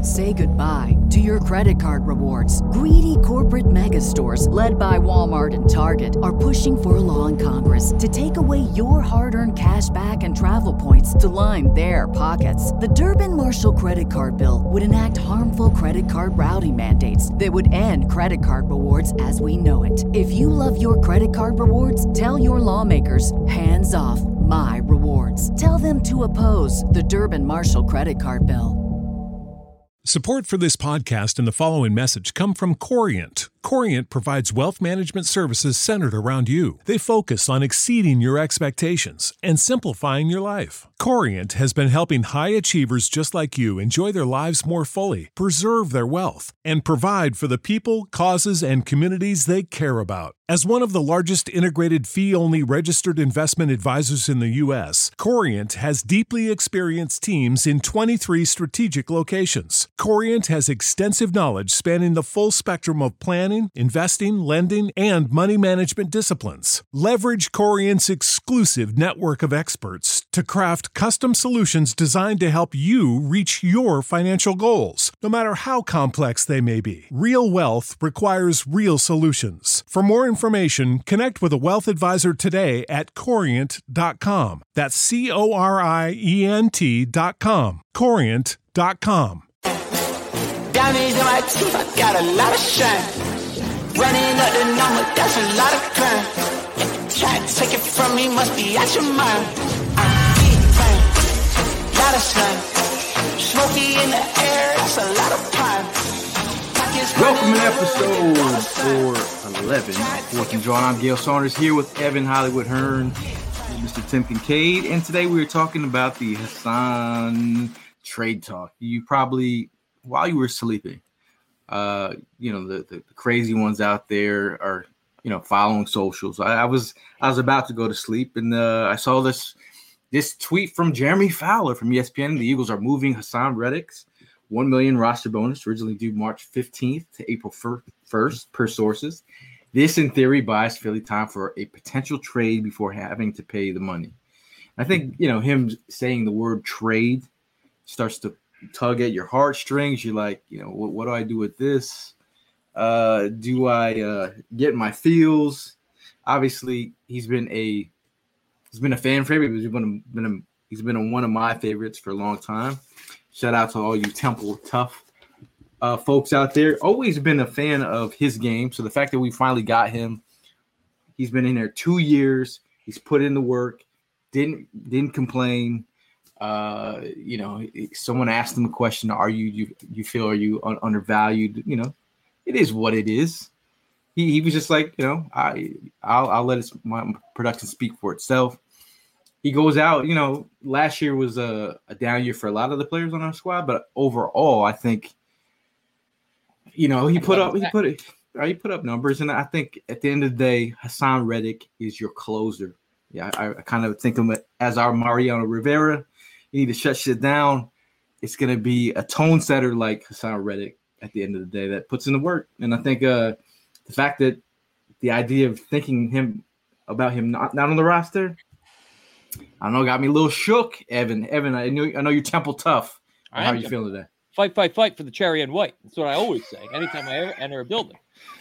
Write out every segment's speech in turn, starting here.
Say goodbye to your credit card rewards. Greedy corporate mega stores, led by Walmart and Target, are pushing for a law in Congress to take away your hard-earned cash back and travel points to line their pockets. The Durbin-Marshall credit card bill would enact harmful credit card routing mandates that would end credit card rewards as we know it. If you love your credit card rewards, tell your lawmakers, hands off my rewards. Tell them to oppose the Durbin-Marshall credit card bill. Support for this podcast and the following message come from Corient. Corient provides wealth management services centered around you. They focus on exceeding your expectations and simplifying your life. Corient has been helping high achievers just like you enjoy their lives more fully, preserve their wealth, and provide for the people, causes, and communities they care about. As one of the largest integrated fee-only registered investment advisors in the U.S., Corient has deeply experienced teams in 23 strategic locations. Corient has extensive knowledge spanning the full spectrum of planning, investing, lending, and money management disciplines. Leverage Corient's exclusive network of experts to craft custom solutions designed to help you reach your financial goals, no matter how complex they may be. Real wealth requires real solutions. For more information, connect with a wealth advisor today at Corient.com. That's Corient.com. Corient.com. Diamonds in my teeth, I got a lot of shine. Running up the number, that's a lot of crime. Can't take it from me, must be out your mind. Big time, lot of sun. Smoky in the air, that's a lot of pine. Welcome to episode 411 of Fourth and Drawn. I'm Gail Saunders here with Evan Hollywood Hearn and Mr. Tim Kincaid. And today we are talking about the Hassan trade talk. You probably, while you were sleeping, the crazy ones out there are, following socials. I was about to go to sleep, and I saw this tweet from Jeremy Fowler from ESPN. The Eagles are moving Hassan Reddick's $1 million roster bonus, originally due March 15th to April 1st, per sources. This, in theory, buys Philly time for a potential trade before having to pay the money. I think, him saying the word trade starts to tug at your heartstrings. You're like, what do I do with this? Do I get my feels? Obviously, he's been a fan favorite. He's been one of my favorites for a long time. Shout out to all you Temple Tough folks out there. Always been a fan of his game. So the fact that we finally got him, he's been in there 2 years. He's put in the work. Didn't complain. Someone asked him a question: "Are you undervalued?" It is what it is. He was just like, I'll let my production speak for itself. He goes out. Last year was a down year for a lot of the players on our squad, but overall, I think, he put up numbers, and I think at the end of the day, Hassan Reddick is your closer. Yeah, I kind of think of him as our Mariano Rivera. You need to shut shit down. It's going to be a tone setter like Hassan Reddick at the end of the day that puts in the work. And I think the fact that the idea of thinking about him not on the roster, I don't know, got me a little shook. Evan, I know you're Temple Tough. How are you feeling today? Fight for the cherry and white. That's what I always say anytime I ever enter a building.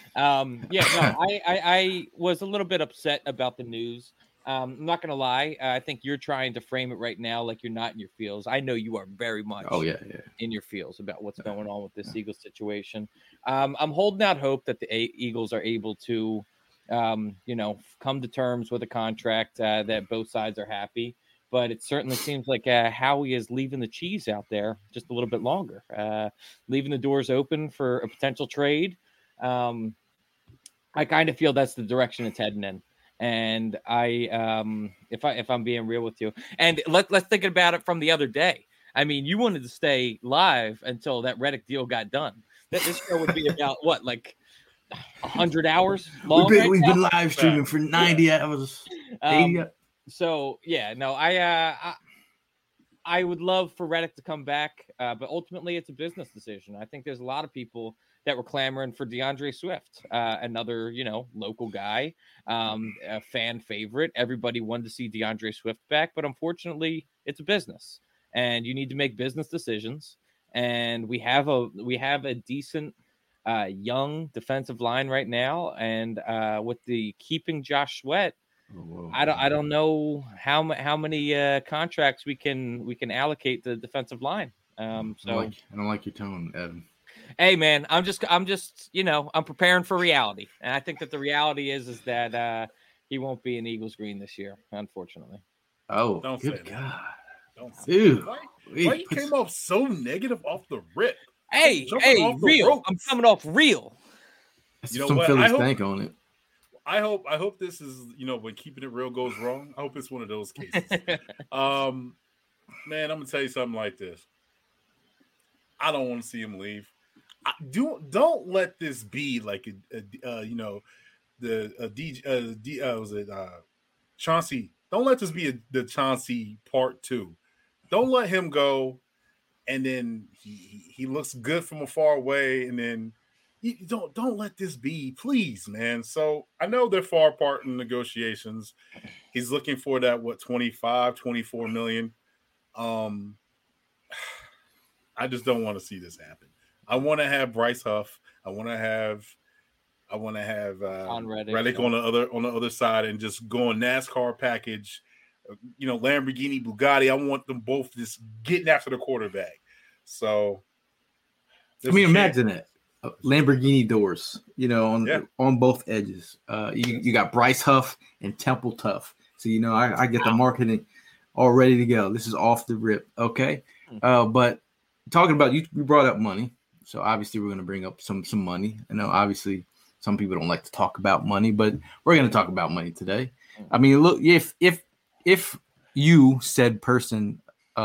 I was a little bit upset about the news. I'm not going to lie. I think you're trying to frame it right now like you're not in your feels. I know you are very much in your feels about what's going on with this Eagles situation. I'm holding out hope that the Eagles are able to, come to terms with a contract that both sides are happy. But it certainly seems like Howie is leaving the cheese out there just a little bit longer, leaving the doors open for a potential trade. I kind of feel that's the direction it's heading in. And if I'm being real with you, and let's think about it from the other day. I mean, you wanted to stay live until that Reddick deal got done. This show would be about 100 hours long. We've been live streaming for 90 hours. 80 So yeah, no, I would love for Reddick to come back, but ultimately it's a business decision. I think there's a lot of people that were clamoring for DeAndre Swift, another, local guy, a fan favorite. Everybody wanted to see DeAndre Swift back, but unfortunately it's a business and you need to make business decisions. and we have a decent young defensive line right now, and with the keeping Josh Sweat, I don't know how many contracts we can allocate to the defensive line. I don't like your tone, Evan. Hey man, I'm just I'm preparing for reality, and I think that the reality is that he won't be in Eagles green this year, unfortunately. Oh, don't good say God! Don't say Dude, why you came off so negative off the rip? Hey, real. I'm coming off real. You know some what? Philly stank on it. I hope this is, when keeping it real goes wrong. I hope it's one of those cases. Man, I'm gonna tell you something like this. I don't want to see him leave. Don't let this be like Chauncey. Don't let this be the Chauncey part 2. Don't let him go, and then he looks good from afar away, and then don't let this be, please, man. So I know they're far apart in negotiations. He's looking for that 24 million. I just don't want to see this happen. I want to have Bryce Huff. I want to have Reddick on the other side, and just go on NASCAR package. Lamborghini, Bugatti. I want them both just getting after the quarterback. So, imagine that. Lamborghini doors, on both edges. You got Bryce Huff and Temple Tough. So, I get the marketing all ready to go. This is off the rip. Okay. But talking about, you brought up money. So obviously we're going to bring up some money. I know obviously some people don't like to talk about money, but we're going to talk about money today. I mean, look, if you said person,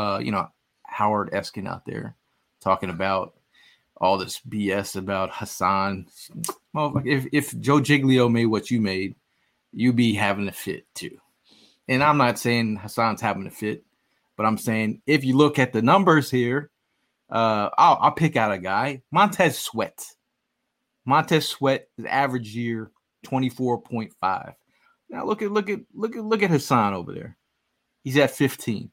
Howard Eskin out there talking about all this BS about Hassan, well, if Joe Giglio made what you made, you'd be having a fit too. And I'm not saying Hassan's having a fit, but I'm saying if you look at the numbers here, I'll pick out a guy, Montez Sweat. Montez Sweat is average year 24.5. Now look at Hassan over there. He's at 15.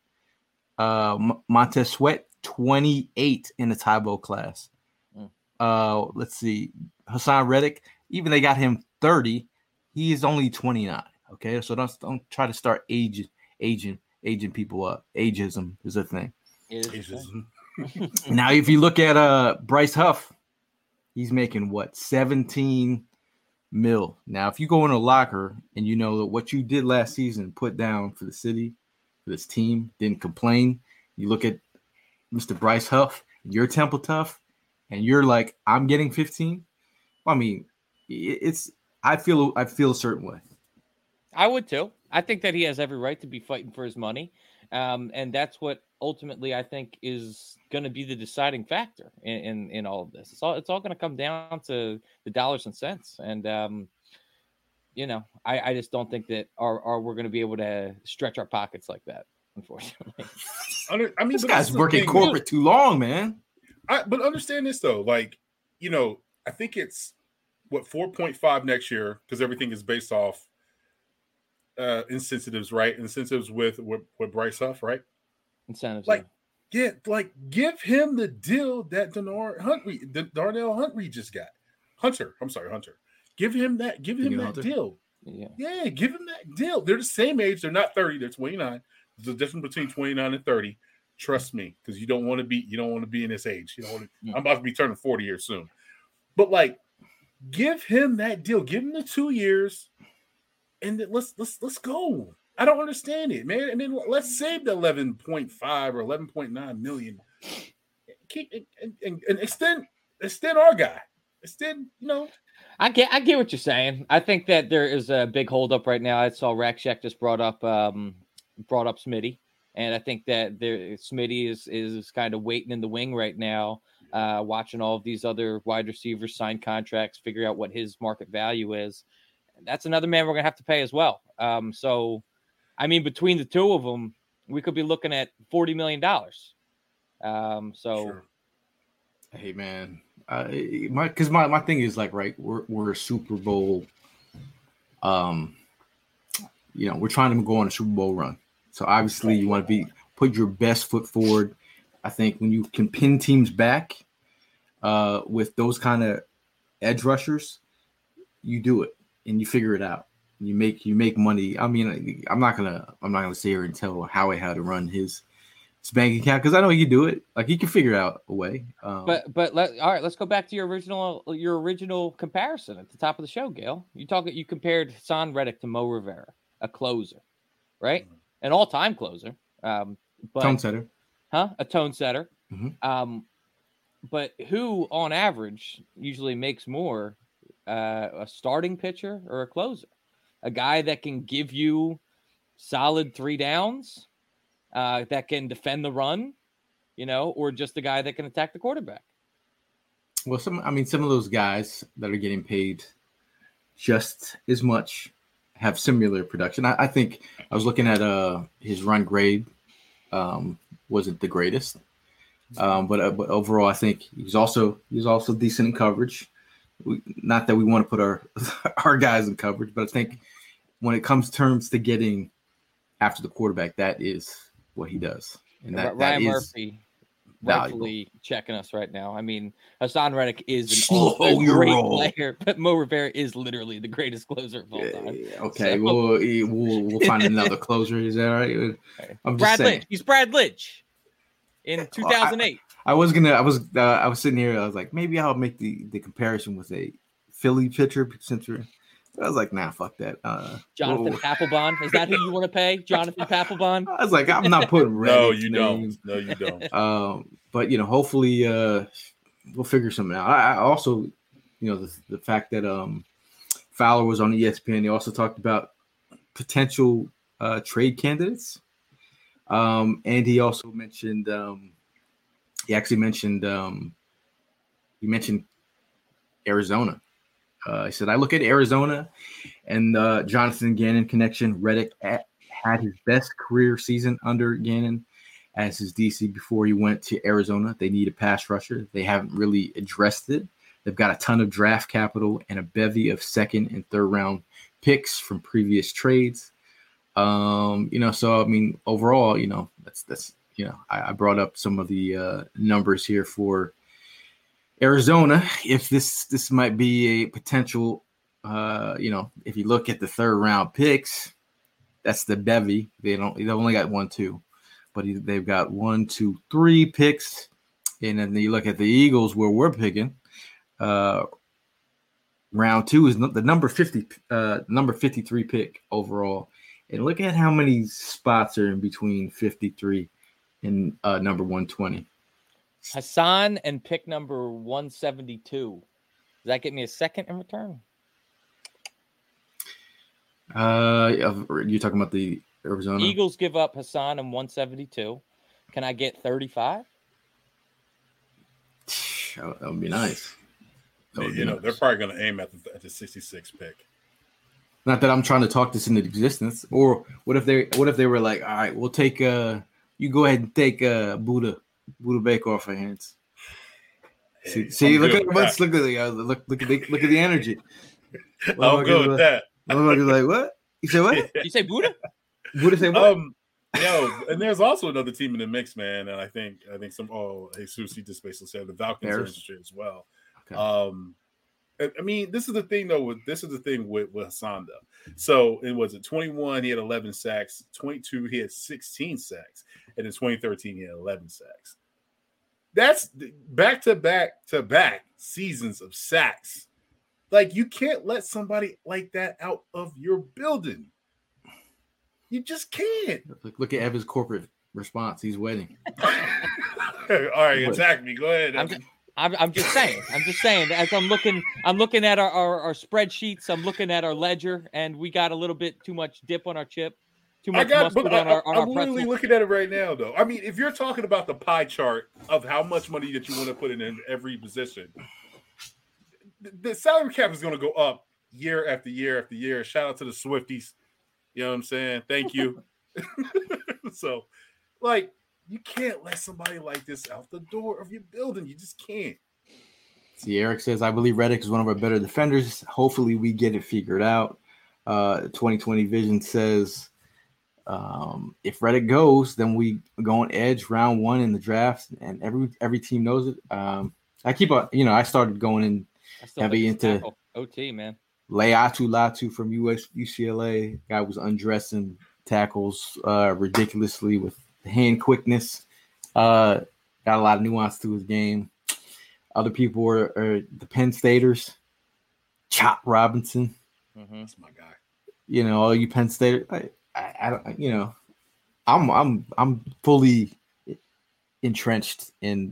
Montez Sweat 28 in the Tybo class. Let's see, Hassan Reddick. Even they got him 30. He is only 29. Okay, so don't try to start aging people up. Ageism is a thing. Ageism. Now, if you look at Bryce Huff, he's making 17 mil. Now, if you go in a locker and you know that what you did last season, put down for the city, for this team, didn't complain. You look at Mr. Bryce Huff, you're Temple Tough, and you're like, I'm getting 15. Well, I mean, I feel a certain way. I would too. I think that he has every right to be fighting for his money. And that's what ultimately I think is going to be the deciding factor in all of this. It's all going to come down to the dollars and cents. And, I just don't think that we're going to be able to stretch our pockets like that, unfortunately. This guy's working corporate too long, man. But understand this, though. Like, I think it's 4.5 next year, because everything is based off incentives, right? Incentives with Bryce Huff, right? Incentives, give him the deal that Darnell Huntley just got. Hunter. Give him that deal. Yeah, give him that deal. They're the same age. They're not 30. They're 29. There's a difference between 29 and 30. Trust me, because you don't want to be in this age. I'm about to be turning 40 here soon. But give him that deal. Give him the 2 years, and then let's go. I don't understand it, man. And then let's save the 11.5 or 11.9 million. Keep and extend our guy. Extend, I get what you're saying. I think that there is a big holdup right now. I saw Rakshak just brought up Smitty, and I think that Smitty is kind of waiting in the wing right now, watching all of these other wide receivers sign contracts, figure out what his market value is. That's another man we're gonna have to pay as well. So, I mean, between the two of them, we could be looking at $40 million. Sure. Hey, man, my thing is right. We're a Super Bowl. We're trying to go on a Super Bowl run. So obviously you want to put your best foot forward. I think when you can pin teams back with those kind of edge rushers, you do it and you figure it out. You make money. I mean, I'm not gonna sit here and tell Howie how to run his bank account because I know he can do it. Like he can figure out a way. All right, let's go back to your original comparison at the top of the show, Gail. You compared Haason Reddick to Mo Rivera, a closer, right? An all-time closer. Tone setter. A tone setter. Mm-hmm. But who, on average, usually makes more, a starting pitcher or a closer? A guy that can give you solid 3 downs, that can defend the run, or just a guy that can attack the quarterback? Well, some of those guys that are getting paid just as much have similar production. I think I was looking at his run grade wasn't the greatest, but overall I think he's also decent in coverage. Not that we want to put our guys in coverage, but I think when it comes terms to getting after the quarterback, that is what he does. And Ryan Murphy rightfully checking us right now. I mean, Haason Reddick is a great player, but Mo Rivera is literally the greatest closer of all time. Okay, so, we'll find another closer. Is that right? I'm Brad Lynch. He's Brad Lynch in 2008. I was sitting here. I was like, maybe I'll make the comparison with a Philly pitcher since I was like, nah, fuck that. Jonathan Papelbon. Is that who you want to pay? Jonathan Papelbon? I was like, I'm not putting No, you don't. But, hopefully we'll figure something out. I also, the fact that Fowler was on ESPN, they also talked about potential trade candidates. And he also mentioned, he mentioned Arizona. He said, I look at Arizona and Jonathan Gannon connection. Reddick had his best career season under Gannon as his DC before he went to Arizona. They need a pass rusher. They haven't really addressed it. They've got a ton of draft capital and a bevy of 2nd and 3rd round picks from previous trades. So, I mean, overall, that's I brought up some of the numbers here for Arizona. If this might be a potential, if you look at the 3rd round picks, that's the bevy. They only got 1, 2, but they've got 1, 2, 3 picks, and then you look at the Eagles where we're picking. Round 2 is the number 53 pick overall, and look at how many spots are in between 53 and number 120. Haason and pick number 172. Does that get me a 2nd in return? You're talking about the Arizona Eagles give up Haason and 172. Can I get 35? That would be nice. They're probably going to aim at the 66 pick. Not that I'm trying to talk this into existence. Or what if they were like, all right, we'll take you go ahead and take Buda Baker off our hands. See, look at the energy. I'm good with that. I'm like, what? You say what? You say Buda? Buda say what? And there's also another team in the mix, man. And I think Jesus, he just basically said the Falcons are interested as well. Okay. I mean, this is the thing though. With Haason though. So it was 21. He had 11 sacks. 22. He had 16 sacks. And in 2013, he had 11 sacks. That's back to back seasons of sacks. Like, you can't let somebody like that out of your building. You just can't. Look at Evan's corporate response. He's waiting. All right, attack me. Go ahead. I'm just saying. As I'm looking at our spreadsheets. I'm looking at our ledger, and we got a little bit too much dip on our chip. Too much mustard on our I'm literally looking at it right now, though. I mean, if you're talking about the pie chart of how much money that you want to put in every position, the salary cap is going to go up year after year after year. Shout out to the Swifties. You know what I'm saying? Thank you. So, like, you can't let somebody like this out the door of your building. You just can't. See, Eric says, I believe Reddick is one of our better defenders. Hopefully we get it figured out. 2020 Vision says, If Reddick goes, then we go on edge round 1 in the draft, and every team knows it. I keep on, I started going in heavy into OT, man. Laiatu Latu from UCLA. Guy was undressing tackles ridiculously with hand quickness. Got a lot of nuance to his game. Other people are the Penn Staters. Chop Robinson. Mm-hmm. That's my guy. All you Penn Staters. I don't, I'm fully entrenched in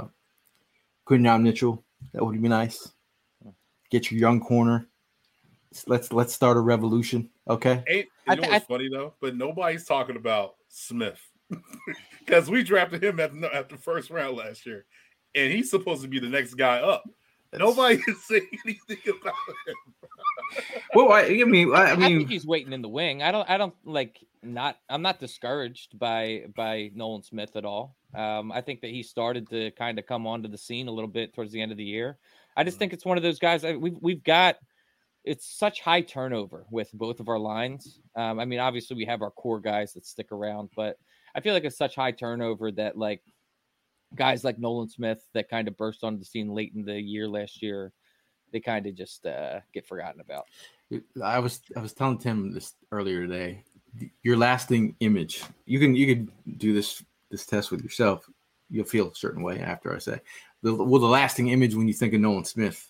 Quinyon Mitchell. That would be nice. Get your young corner. Let's start a revolution. Okay. What's funny though? But nobody's talking about Smith because we drafted him at the first round last year, and he's supposed to be the next guy up. Nobody is saying anything about him. Well, I mean, I think he's waiting in the wing. I'm not discouraged by Nolan Smith at all. I think that he started to kind of come onto the scene a little bit towards the end of the year. I just think it's one of those guys. We've got. It's such high turnover with both of our lines. I mean, obviously we have our core guys that stick around, but I feel like it's such high turnover that like guys like Nolan Smith that kind of burst onto the scene late in the year last year, they kind of just get forgotten about. I was telling Tim this earlier today. Your lasting image. You can do this test with yourself. You'll feel a certain way after I say. The lasting image when you think of Nolan Smith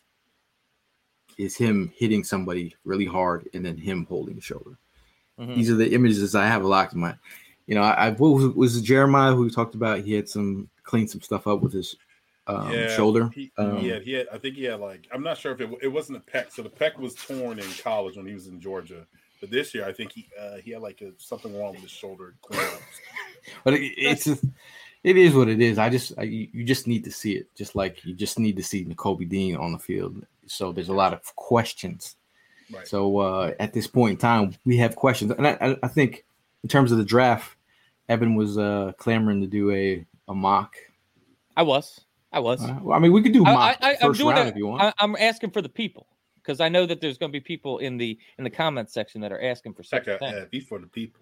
is him hitting somebody really hard and then him holding the shoulder. Mm-hmm. These are the images I have locked in my. What was it Jeremiah who we talked about? He had cleaned some stuff up with his shoulder. He had. I think he had I'm not sure if it wasn't a pec. So the pec was torn in college when he was in Georgia. But this year, I think he had something wrong with his shoulder. But it is what it is. You just need to see it. Just like you just need to see Nakobe Dean on the field. So there's a lot of questions. Right. So at this point in time, we have questions. And I think in terms of the draft, Evan was clamoring to do a mock. I was. Well, I mean, we could do mock first round if you want. I'm asking for the people because I know that there's going to be people in the comment section that are asking for such a thing. Be for the people.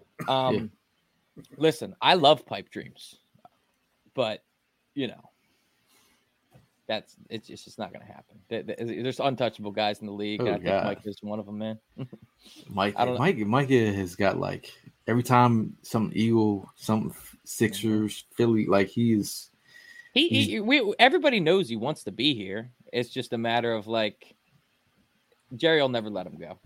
Listen, I love pipe dreams, but it's just not going to happen. There's untouchable guys in the league. I think Mike is one of them, man. Mike has got every time some Eagle, some Sixers, Philly, he's everybody knows he wants to be here. It's just a matter of Jerry will never let him go.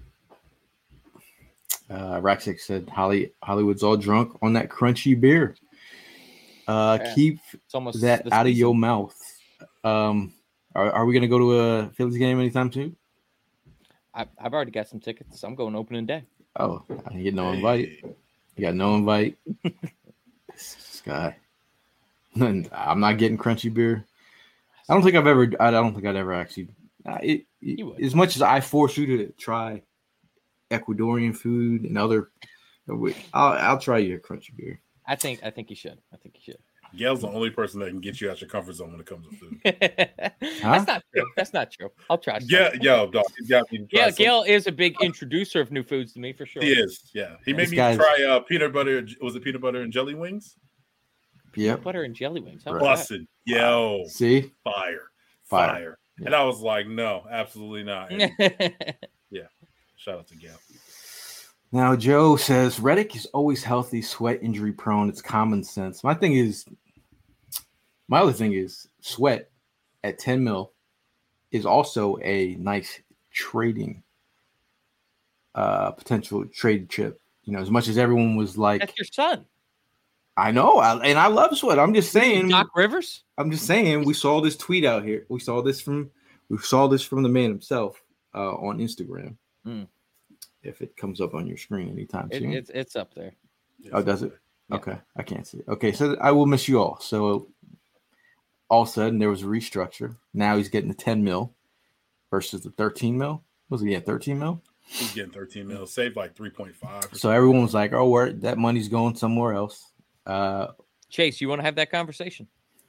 Raxic said Hollywood's all drunk on that crunchy beer. Keep that out of your mouth. Are we going to go to a Phillies game anytime soon? I've already got some tickets. I'm going opening day. Oh, I didn't get no invite. You got no invite. This guy. I'm not getting crunchy beer. I don't think I'd ever actually. As much as I force you to try Ecuadorian food and other, I'll try your crunchy beer. I think you should. Gail's the only person that can get you out your comfort zone when it comes to food. That's not true. I'll try. Dog. Gail is a big introducer of new foods to me for sure. He is. Yeah, he made me try peanut butter. Was it peanut butter and jelly wings? Yeah, butter and jelly wings. Busted. Yo, see, fire. Yeah. And I was like, no, absolutely not. And, yeah, shout out to Gail. Now, Joe says Reddick is always healthy, sweat injury prone. It's common sense. My other thing is Sweat at 10 mil is also a nice trading potential trade chip. As much as everyone was like, that's your son. I know, and I love Sweat. I'm just saying, Doc Rivers. I'm just saying, we saw this tweet out here. We saw this from the man himself on Instagram. If it comes up on your screen anytime soon, it's up there. Oh, does it? Yeah. Okay, I can't see it. Okay, so I will miss you all. So all of a sudden there was a restructure. Now he's getting the 10 mil versus the 13 mil. Was he at 13 mil? He's getting 13 mil, saved 3.5. So everyone was like, "Oh, that money's going somewhere else." Chase, you want to have that conversation?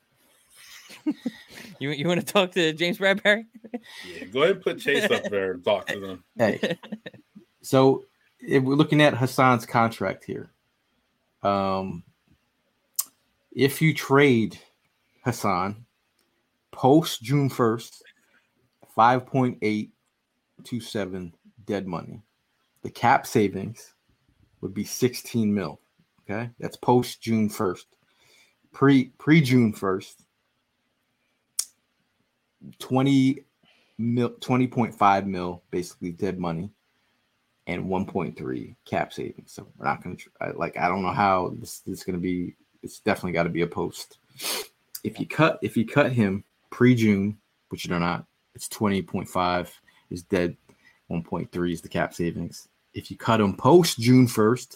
You want to talk to James Bradbury? Yeah, go ahead and put Chase up there and talk to them. Hey, so if we're looking at Hassan's contract here, If you trade Hassan post June 1st, 5.827 dead money. The cap savings would be 16 mil. Okay, that's post June 1st. Pre June 1st, 20.5 mil basically dead money, and 1.3 cap savings. So we're not going to I don't know how this is going to be. It's definitely got to be a post. If you cut him pre June, which they're not, it's 20.5 is dead. 1.3 is the cap savings. If you cut him post June 1st,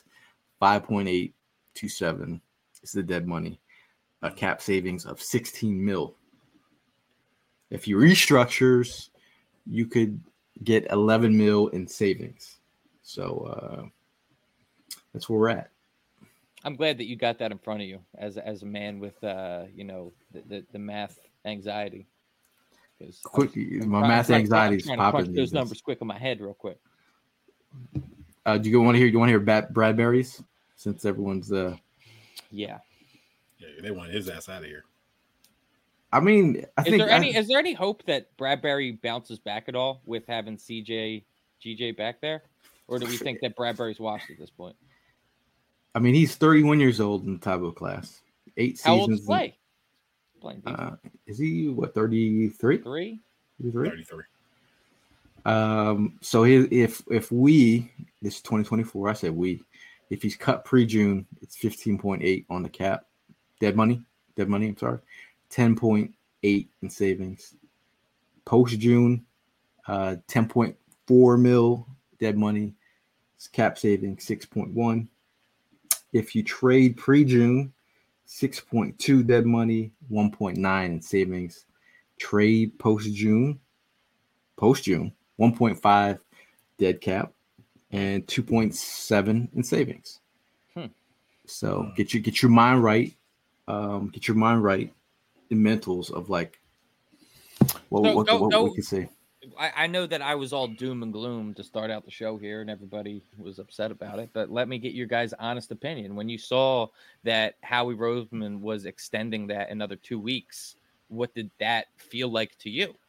5.827 is the dead money. A cap savings of 16 mil. If he restructures, you could get 11 mil in savings. So that's where we're at. I'm glad that you got that in front of you as a man with the math anxiety. Quick, my math anxiety is popping. Crunch those numbers quick in my head, real quick. Do you want to hear Bradbury's? Since everyone's yeah, they want his ass out of here. I mean, is there any hope that Bradbury bounces back at all with having GJ back there, or do we think that Bradbury's washed at this point? I mean, he's 31 years old in the Tybo class. 8 How seasons. old is Clay? Is he 33? 33. So if we, this is 2024, I said we, if he's cut pre-June, it's 15.8 on the cap. Dead money, I'm sorry. 10.8 in savings. Post-June, 10.4 mil dead money. Cap saving 6.1. If you trade pre-June, 6.2 dead money, 1.9 in savings. Trade post-June, 1.5 dead cap, and 2.7 in savings. So get your mind right. Get your mind right in mentals of like what we can say. I know that I was all doom and gloom to start out the show here, and everybody was upset about it. But let me get your guys' honest opinion. When you saw that Howie Roseman was extending that another 2 weeks, what did that feel like to you?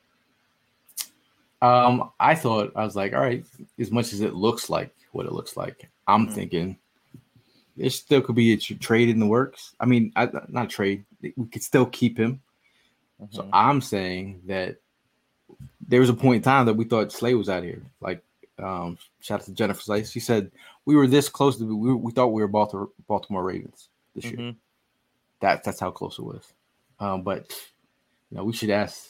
I was like, all right, as much as it looks like what it looks like, I'm thinking there still could be a trade in the works. I mean, not trade. We could still keep him. So I'm saying that there was a point in time that we thought Slay was out here. Like, shout out to Jennifer Slay. She said we were this close to. We thought we were Baltimore Ravens this year. That's how close it was. But we should ask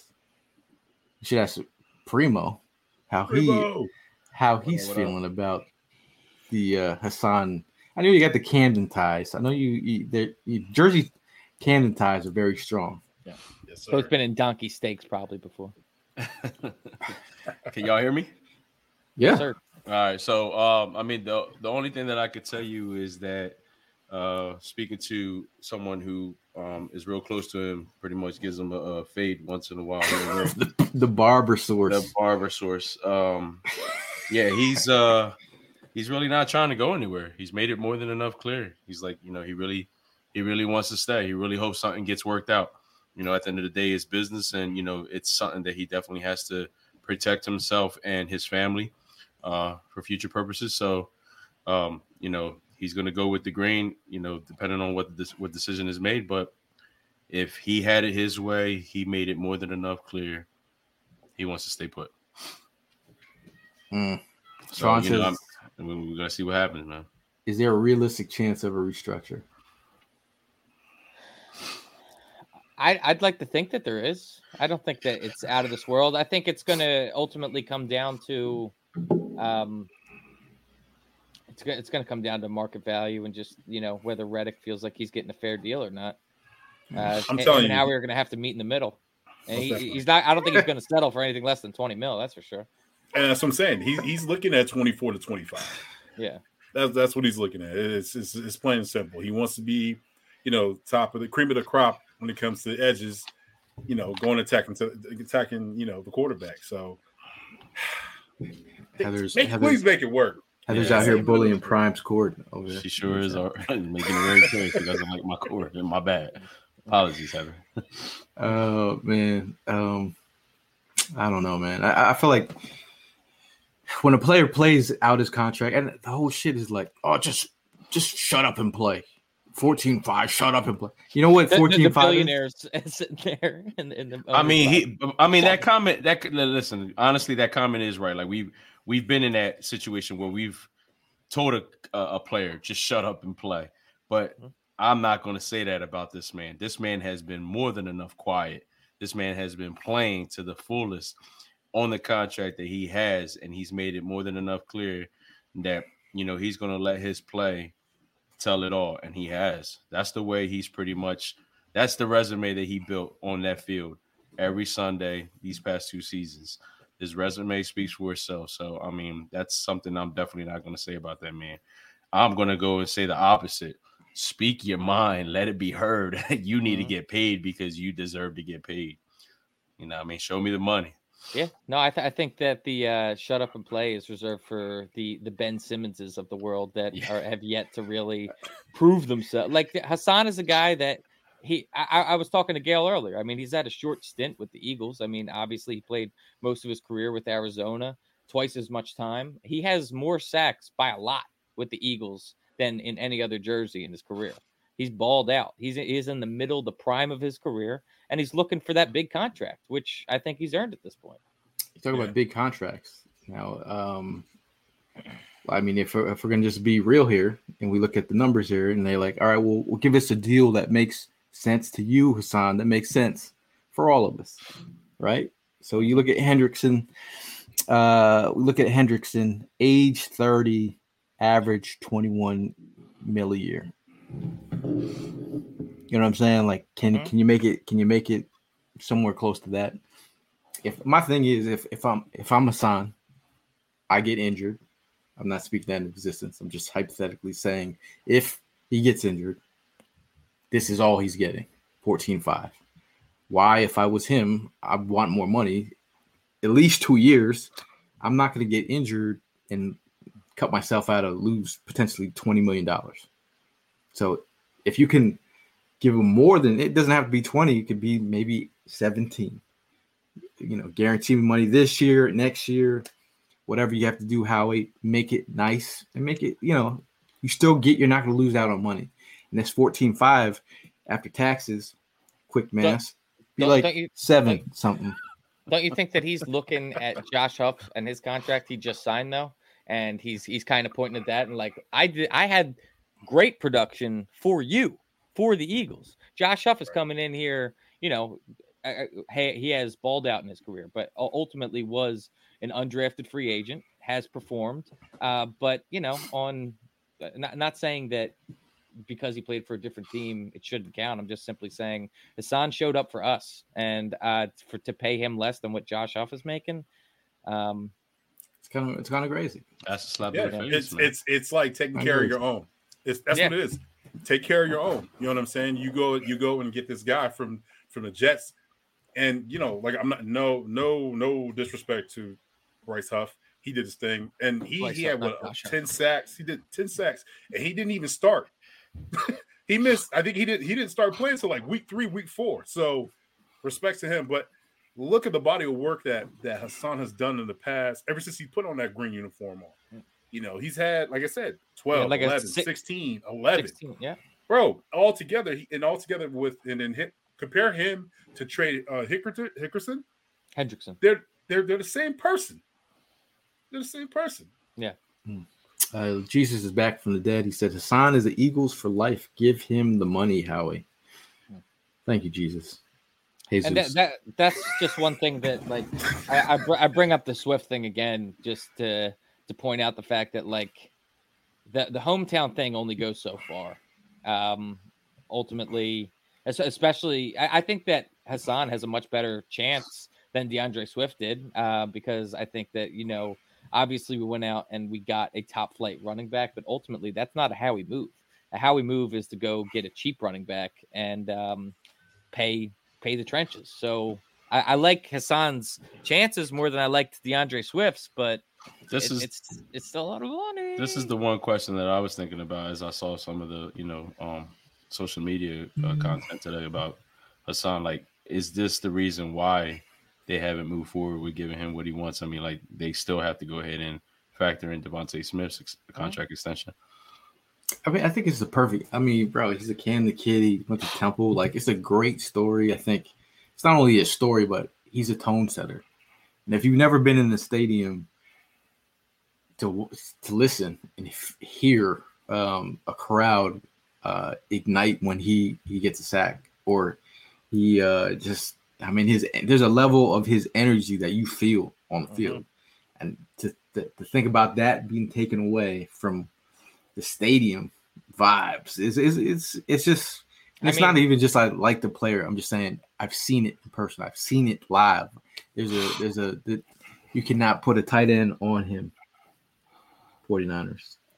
Primo how he's feeling about the Hassan. I know you got the Camden ties. I know you Jersey Camden ties are very strong. Yeah. Yes, sir. So it's been in donkey steaks probably before. Can y'all hear me? Yeah. Yes, sir. All right. So, I mean, the only thing that I could tell you is that speaking to someone who is real close to him, pretty much gives him a fade once in a while. the barber source. The barber source. Yeah, he's really not trying to go anywhere. He's made it more than enough clear. He's like, he really wants to stay. He really hopes something gets worked out. At the end of the day, it's business, and it's something that he definitely has to protect himself and his family for future purposes. So, he's going to go with the grain, depending on what decision is made. But if he had it his way, he made it more than enough clear. He wants to stay put. So, we're going to see what happens, man. Is there a realistic chance of a restructure? I'd like to think that there is. I don't think that it's out of this world. I think it's going to ultimately come down to, it's going to come down to market value and just whether Reddick feels like he's getting a fair deal or not. I'm telling you, now we're going to have to meet in the middle, and he's not. I don't think he's going to settle for anything less than 20 mil. That's for sure. And that's what I'm saying. He's looking at 24 to 25. Yeah, that's what he's looking at. It's plain and simple. He wants to be, top of the cream of the crop when it comes to the edges, going attacking, the quarterback. So please make it work. Heather's out here bullying Prime's cord. She sure is making it very clear she doesn't like my cord. My bad. Apologies, Heather. Oh, man. I don't know, man. I feel like when a player plays out his contract, and the whole shit is like, oh, just shut up and play. 14-5, shut up and play. You know what? 14-5 the billionaires sitting there in the. That comment. Listen, honestly, that comment is right. Like we've been in that situation where we've told a player just shut up and play, but I'm not going to say that about this man. This man has been more than enough quiet. This man has been playing to the fullest on the contract that he has, and he's made it more than enough clear that, he's going to let his play tell it all, and he has. That's the way that's the resume that he built on that field every Sunday these past 2 seasons. His resume speaks for itself. So, that's something I'm definitely not going to say about that man. I'm going to go and say the opposite. Speak your mind. Let it be heard. You need to get paid because you deserve to get paid. Show me the money. Yeah. No, I think that the shut up and play is reserved for the Ben Simmonses of the world that have yet to really prove themselves. Like Hassan is a guy that I was talking to Gail earlier. He's had a short stint with the Eagles. Obviously he played most of his career with Arizona, twice as much time. He has more sacks by a lot with the Eagles than in any other jersey in his career. He's balled out. He's in the prime of his career, and he's looking for that big contract, which I think he's earned at this point. You talk about big contracts. Now, if we're going to just be real here and we look at the numbers here and they're like, all right, we'll give us a deal that makes sense to you, Hassan, that makes sense for all of us, right? So you look at Hendrickson. Age 30, average 21 mil a year. You know what I'm saying? Like, can you make it somewhere close to that? If my thing is, if I'm Hassan, I get injured. I'm not speaking that into existence. I'm just hypothetically saying if he gets injured, this is all he's getting, 14-5. Why, if I was him, I'd want more money, at least 2 years. I'm not going to get injured and cut myself out of lose potentially $20 million. So if you can give him more than, it doesn't have to be 20, it could be maybe 17. Guarantee me money this year, next year, whatever you have to do, Howie, make it nice and make it, you still get, you're not going to lose out on money. And that's 14-5 after taxes, quick math, something. Don't you think that he's looking at Josh Huff and his contract he just signed though? And he's kind of pointing at that and like, I had great production for you, for the Eagles. Josh Huff is coming in here, he has balled out in his career, but ultimately was an undrafted free agent, has performed. But, on not saying that because he played for a different team, it shouldn't count. I'm just simply saying Hassan showed up for us, and to pay him less than what Josh Huff is making. It's kind of crazy. That's a slap. It's like taking care of your own. That's what it is. Take care of your own. You know what I'm saying? You go and get this guy from the Jets, and I'm not no disrespect to Bryce Huff. He did his thing, and he had 10 sacks. He did 10 sacks, and he didn't even start. He missed. I think he didn't start playing until like week 3, week 4. So respect to him, but look at the body of work that Hassan has done in the past, ever since he put on that green uniform on. He's had, like I said, 12, 11, 16, 11. 16, yeah. Bro, all together, compare him to Trey Hendrickson. They're the same person. They're the same person. Yeah. Jesus is back from the dead. He said, Hassan is the Eagles for life. Give him the money, Howie. Thank you, Jesus. Jesus. And that's just one thing that, like, I bring up the Swift thing again just to point out the fact that, like, the hometown thing only goes so far. Ultimately, especially, I think that Hassan has a much better chance than DeAndre Swift did because I think that, obviously we went out and we got a top flight running back, but ultimately that's not a Howie move. A Howie move is to go get a cheap running back and pay the trenches. So I like Hassan's chances more than I liked DeAndre Swift's, but It's still a lot of money. This is the one question that I was thinking about as I saw some of the social media content today about Hassan. Like, is this the reason why they haven't moved forward with giving him what he wants? I mean, like, they still have to go ahead and factor in Devontae Smith's contract extension. I mean, I think it's the perfect. I mean, bro, he's a Camden kid. He went to Temple. Like, it's a great story. I think it's not only a story, but he's a tone setter. And if you've never been in the stadium to listen and hear a crowd ignite when he gets a sack, or he there's a level of his energy that you feel on the field, and to think about that being taken away from the stadium vibes it's just, it's not even just I like the player. I'm just saying I've seen it in person. I've seen it live. You cannot put a tight end on him. 49ers.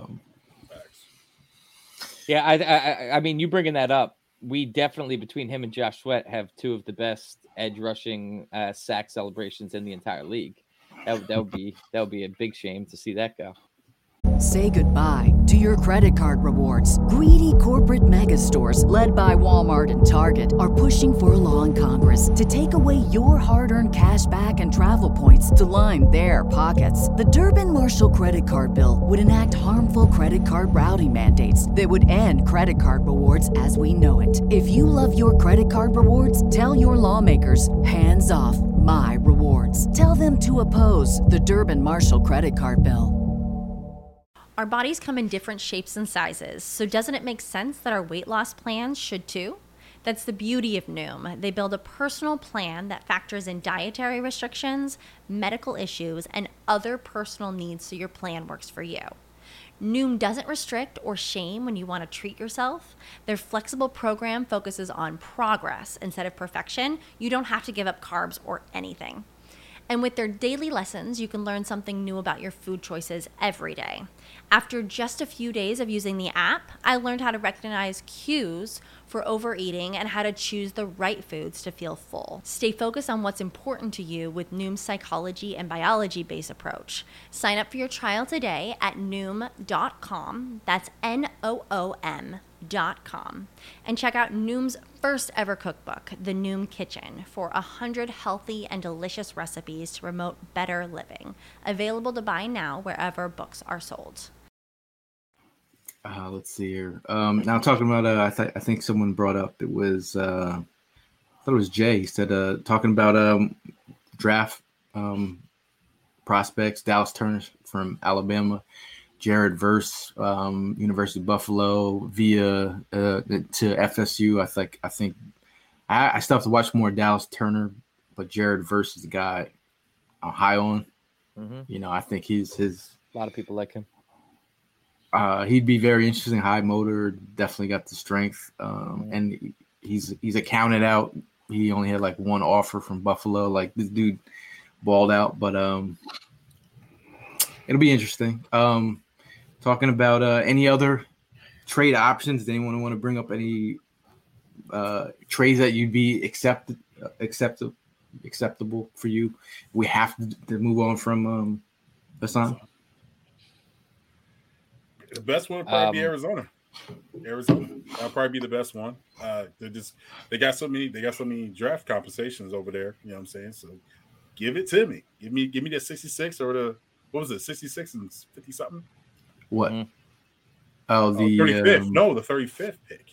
Yeah, I mean, you bringing that up, we definitely, between him and Josh Sweat, have two of the best edge rushing sack celebrations in the entire league. That would be a big shame to see that go. Say goodbye to your credit card rewards. Greedy corporate mega stores, led by Walmart and Target, are pushing for a law in Congress to take away your hard-earned cash back and travel points to line their pockets. The Durbin-Marshall credit card bill would enact harmful credit card routing mandates that would end credit card rewards as we know it. If you love your credit card rewards, tell your lawmakers, hands off my rewards. Tell them to oppose the Durbin-Marshall credit card bill. Our bodies come in different shapes and sizes, so doesn't it make sense that our weight loss plans should too? That's the beauty of Noom. They build a personal plan that factors in dietary restrictions, medical issues, and other personal needs so your plan works for you. Noom doesn't restrict or shame when you want to treat yourself. Their flexible program focuses on progress instead of perfection. You don't have to give up carbs or anything. And with their daily lessons, you can learn something new about your food choices every day. After just a few days of using the app, I learned how to recognize cues for overeating and how to choose the right foods to feel full. Stay focused on what's important to you with Noom's psychology and biology-based approach. Sign up for your trial today at Noom.com. That's Noom.com. And check out Noom's first ever cookbook, The Noom Kitchen, for 100 healthy and delicious recipes to promote better living. Available to buy now wherever books are sold. Let's see here. Now talking about, I think someone brought up, it was, I thought it was Jay. He said, talking about draft prospects, Dallas Turner from Alabama, Jared Verse, University of Buffalo, via to FSU. I think I still have to watch more Dallas Turner, but Jared Verse is the guy I'm high on. Mm-hmm. I think he's a lot of people like him. He'd be very interesting, high motor, definitely got the strength, and he's accounted out. He only had like one offer from Buffalo. Like, this dude balled out, but it'll be interesting. Talking about any other trade options. Does anyone want to bring up any trades that you'd be acceptable for you? We have to move on from Hassan. The best one would probably be Arizona. That'll probably be the best one. They got so many draft compensations over there. You know what I'm saying? So give it to me. Give me the 66 or the, what was it, 66 and 50 something? What? Mm-hmm. Oh, the 35th. No, the 35th pick.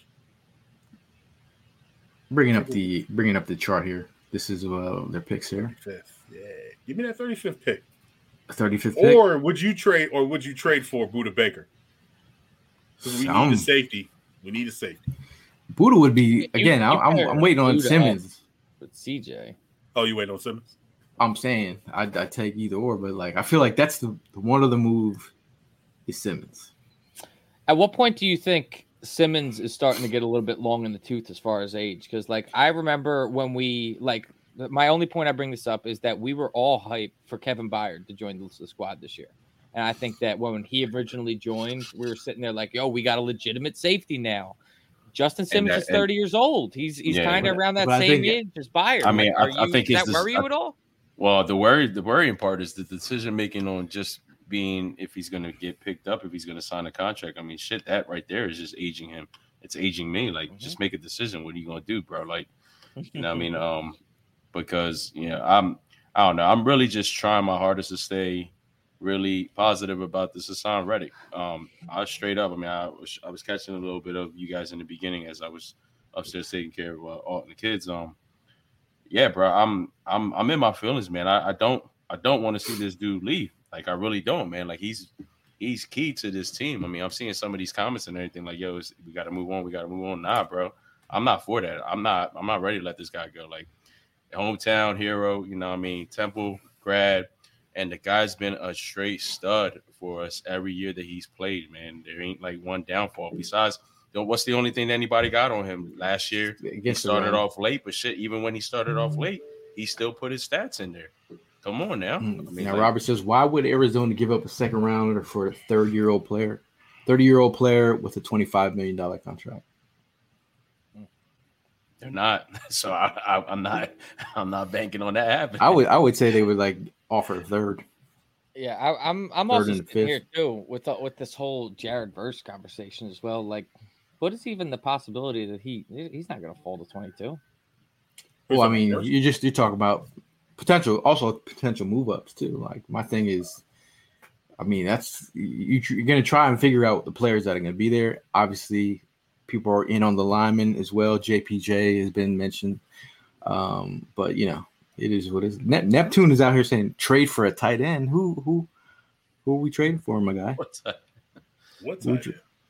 Bringing up the chart here. This is their picks here. 35th. Yeah, give me that 35th pick. 35th pick. Or would you trade for Budda Baker? Because we need a safety. We need a safety. Budda would be again. I'm waiting on Simmons. With CJ. Oh, you waiting on Simmons? I'm saying I'd take either or, but like I feel like that's the one of the move is Simmons. At what point do you think Simmons is starting to get a little bit long in the tooth as far as age? Because like I remember when my only point I bring this up is that we were all hyped for Kevin Byard to join the squad this year. And I think that when he originally joined, we were sitting there like, yo, we got a legitimate safety now. Justin Simmons is 30 years old. He's kind of around that same age as Byard. I mean, I think does that worry you at all? Well, the worrying part is the decision making on just being if he's going to get picked up, if he's going to sign a contract. I mean, shit, that right there is just aging him. It's aging me. Like, just make a decision. What are you going to do, bro? Like, you know what I mean? Because I don't know. I'm really just trying my hardest to stay really positive about this Hassan Reddick. I straight up. I mean, I was catching a little bit of you guys in the beginning as I was upstairs taking care of all the kids. Yeah, bro. I'm in my feelings, man. I don't want to see this dude leave. Like, I really don't, man. Like, he's key to this team. I mean, I'm seeing some of these comments and everything like, yo, we got to move on. We got to move on. Nah, bro. I'm not for that. I'm not ready to let this guy go. Like, hometown hero, you know what I mean? Temple grad. And the guy's been a straight stud for us every year that he's played, man. There ain't like one downfall. Besides, what's the only thing that anybody got on him last year? He started off late, but shit, even when he started off late, he still put his stats in there. Come on now. I mean, now, Robert says, why would Arizona give up a second rounder for a 30-year-old player? 30-year-old player with a $25 million contract. They're not. So I'm not banking on that happening. I would say they would like offer a third. Yeah, I'm also sitting here too with this whole Jared Verse conversation as well. Like, what is even the possibility that he's not going to fall to 22? Well, I mean, you talk about potential move ups too. Like, my thing is, I mean, that's you're going to try and figure out the players that are going to be there. Obviously, people are in on the linemen as well. JPJ has been mentioned, but you know, it is what it is. Neptune is out here saying trade for a tight end. Who are we trading for, my guy? What's that?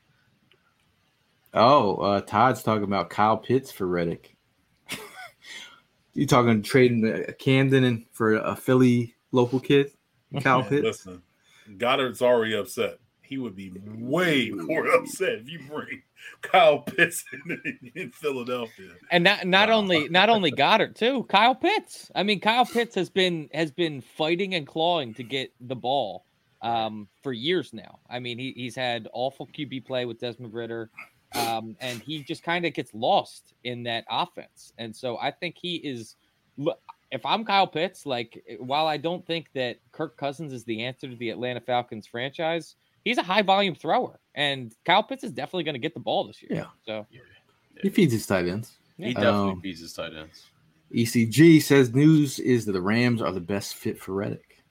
Oh, Todd's talking about Kyle Pitts for Reddick. You talking trading Camden and for a Philly local kid, Kyle Pitts? Listen, Goddard's already upset. He would be way more upset if you bring Kyle Pitts in Philadelphia. And not only Goddard too, Kyle Pitts. I mean, Kyle Pitts has been fighting and clawing to get the ball for years now. I mean, he's had awful QB play with Desmond Ridder, and he just kind of gets lost in that offense. And so I think he is. If I'm Kyle Pitts, like, while I don't think that Kirk Cousins is the answer to the Atlanta Falcons franchise, he's a high volume thrower, and Kyle Pitts is definitely going to get the ball this year. Yeah. So he feeds his tight ends. He definitely feeds his tight ends. ECG says news is that the Rams are the best fit for Reddick.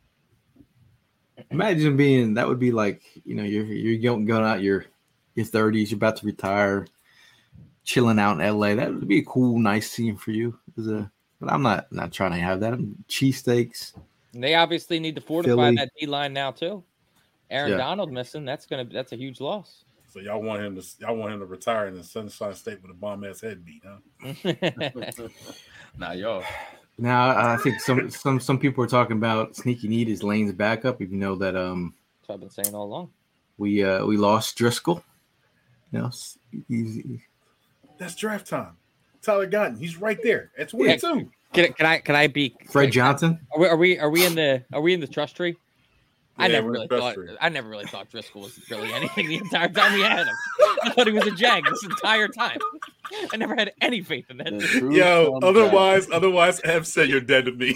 Imagine that would be like, you know, you're going out your 30s, you're about to retire, chilling out in LA. That would be a cool, nice scene for you. But I'm not trying to have that. Cheesesteaks. They obviously need to fortify that D line now too. Aaron Donald missing, that's a huge loss. So y'all want him to retire in the Sunshine State with a bomb ass head beat, huh? Nah, y'all. Now I think some people are talking about Sneaky Need as Lane's backup, even though that That's what I've been saying all along. We lost Driscoll. You know, that's draft time. Tyler Guyton, he's right there. That's weird too. Can I be Fred Johnson? Are we in the trust tree? Yeah, I never really thought Driscoll was really anything the entire time we had him. I thought he was a Jag this entire time. I never had any faith in that. Yo, otherwise, Ev said you're dead to me.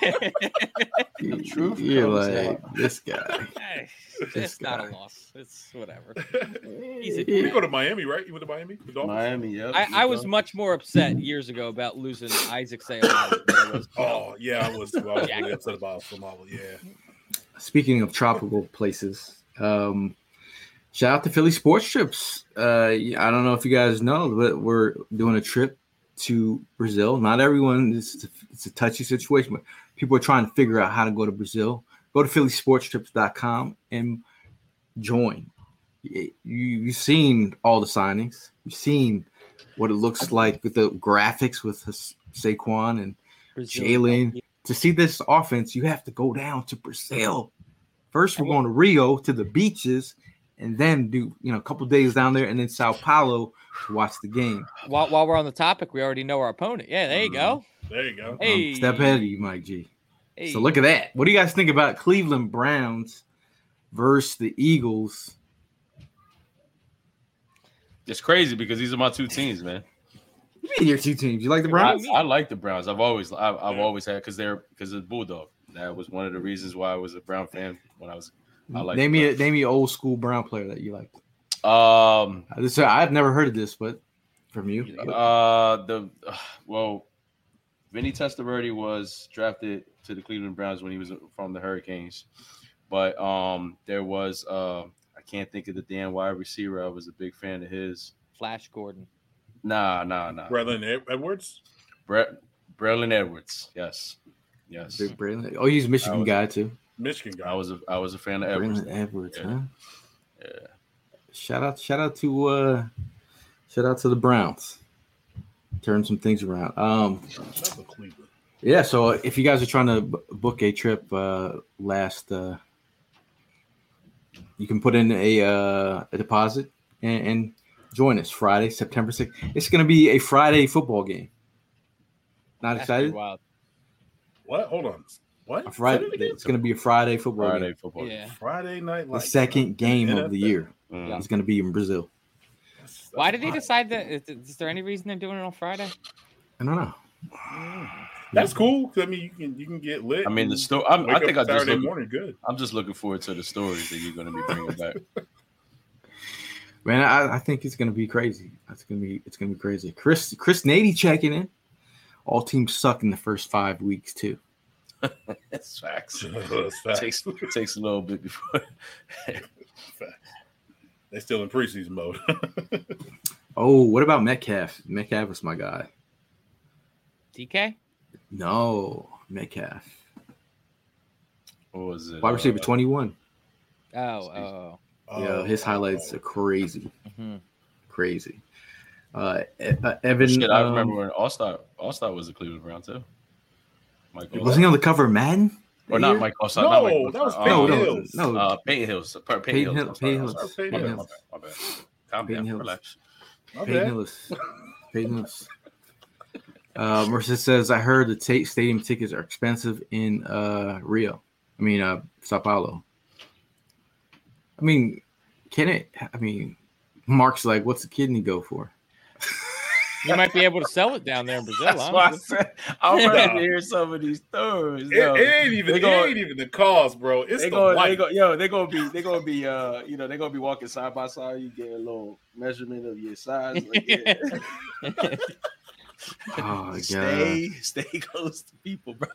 You're like this guy. It's not a loss. It's whatever. You go to Miami, right? You went to Miami? Miami, yeah. I was much more upset years ago about losing Isaac Seumalo. Oh yeah, I was too. I was really upset about Seumalo. Yeah. Speaking of tropical places, shout out to Philly Sports Trips. I don't know if you guys know, but we're doing a trip to Brazil. Not everyone, it's a touchy situation, but people are trying to figure out how to go to Brazil. Go to phillysportstrips.com and join. You've seen all the signings. You've seen what it looks like with the graphics with Saquon and Jalen. To see this offense, you have to go down to Brazil. First, we're going to Rio to the beaches, and then do a couple days down there, and then Sao Paulo to watch the game. While we're on the topic, we already know our opponent. Yeah, there you go. There you go. Hey. Step ahead of you, Mike G. Hey. So look at that. What do you guys think about Cleveland Browns versus the Eagles? It's crazy because these are my two teams, man. You mean your two teams? You like the Browns? I like the Browns. I've always had because of Bulldog. That was one of the reasons why I was a Brown fan when I was. Name me an old school Brown player that you liked. I've never heard of this, but from you, Vinny Testaverde was drafted to the Cleveland Browns when he was from the Hurricanes, but there was I can't think of the damn wide receiver. I was a big fan of his. Flash Gordon. Nah. Braylon Edwards. Braylon Edwards. Yes. Big Braylon. Oh, he's a Michigan guy too. Michigan guy. I was a fan of Edwards. Braylon Edwards, yeah. Huh? Yeah. Shout out to the Browns. Turn some things around. Yeah. So if you guys are trying to book a trip, you can put in a deposit and join us Friday, September 6th. It's going to be a Friday football game. Not excited? Wild. What? Hold on. What? Friday. It's going to be a Friday football game. Yeah. Friday night. The second game of the year. It's going to be in Brazil. Why did they decide that? Is there any reason they're doing it on Friday? I don't know. That's cool. I mean, you can get lit. I mean, the story. I'm just looking forward to the stories that you're going to be bringing back. Man, I think it's going to be crazy. It's going to be crazy. Chris Nady checking in. All teams suck in the first 5 weeks too. That's facts. Takes a little bit before. They're still in preseason mode. Oh, what about Metcalf? Metcalf was my guy. DK? No, Metcalf. What was it? Wide receiver 21. Oh. Yeah, his highlights are crazy. Mm-hmm. Crazy. Evan. I remember when All-Star was a Cleveland Brown too. Was he on the cover of Madden? Or not Mike All-Star? No, that was Peyton Hills. No, Peyton Hills. Peyton Hills. My bad. Calm down. Relax. Peyton Hills. Mercer says, I heard the stadium tickets are expensive in Sao Paulo. I mean, can it? I mean, Mark's like, what's the kidney go for? You might be able to sell it down there in Brazil. That's why I said I'm ready to hear some of these stories. It ain't even the cost, bro. It's they're gonna be walking side by side. You get a little measurement of your size. Oh, stay close to people, bro.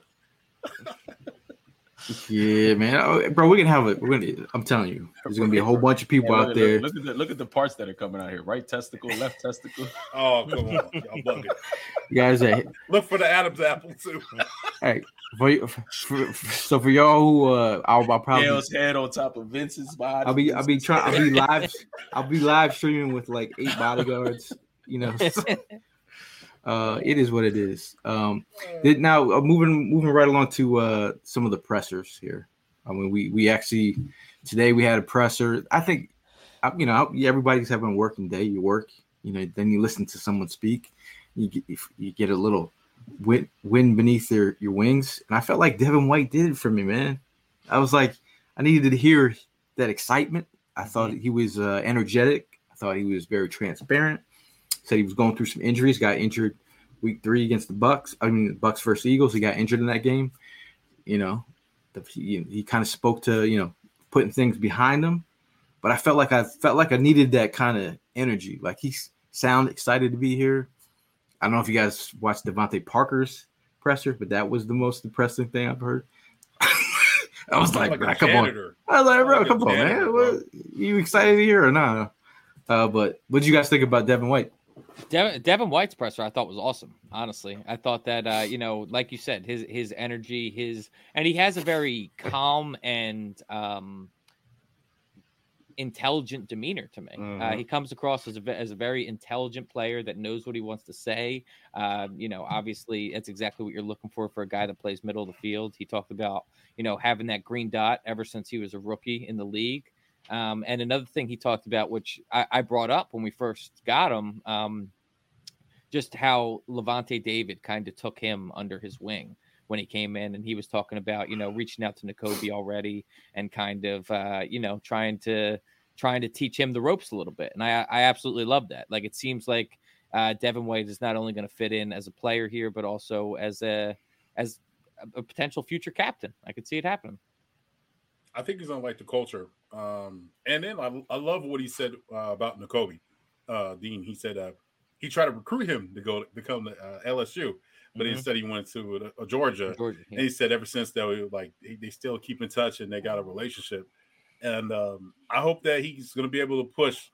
Yeah, man, bro, we're gonna have it. I'm telling you, there's gonna be a whole bunch of people out there. Look at the parts that are coming out here. Right testicle, left testicle. Oh, come on, y'all bugging. You guys, look for the Adam's apple too. Hey, for y'all who I'll probably Dale's head on top of Vince's body. I'll be live streaming with like 8 bodyguards. You know. It is what it is. Now moving right along to some of the pressers here. I mean, we actually today we had a presser. I think, everybody's having a working day. You work, then you listen to someone speak. You get a little wind beneath your wings, and I felt like Devin White did it for me, man. I was like, I needed to hear that excitement. I thought he was energetic. I thought he was very transparent. Said he was going through some injuries, got injured week 3 against the Bucks. I mean, the Bucks versus Eagles. He got injured in that game. He kind of spoke to, putting things behind him. But I felt like I needed that kind of energy. Like he sounded excited to be here. I don't know if you guys watched Devontae Parker's presser, but that was the most depressing thing I've heard. I was like, bro, come on. I was like, bro, come on, man. What, you excited to hear or not? But what did you guys think about Devin White? Devin White's presser I thought was awesome. Honestly, I thought that like you said, his energy, and he has a very calm and intelligent demeanor to me. Mm-hmm. He comes across as a very intelligent player that knows what he wants to say. Obviously, that's exactly what you're looking for a guy that plays middle of the field. He talked about having that green dot ever since he was a rookie in the league. And another thing he talked about, which I brought up when we first got him, just how Levante David kind of took him under his wing when he came in, and he was talking about, reaching out to Nakobe already and kind of, trying to teach him the ropes a little bit. And I absolutely love that. Like, it seems like Devin White is not only going to fit in as a player here, but also as a potential future captain. I could see it happening. I think he's going to like the culture. And then I love what he said about Nakobe Dean. He said he tried to recruit him to become the LSU, but instead he went to Georgia. Yeah. And he said ever since that, they still keep in touch and they got a relationship. And I hope that he's going to be able to push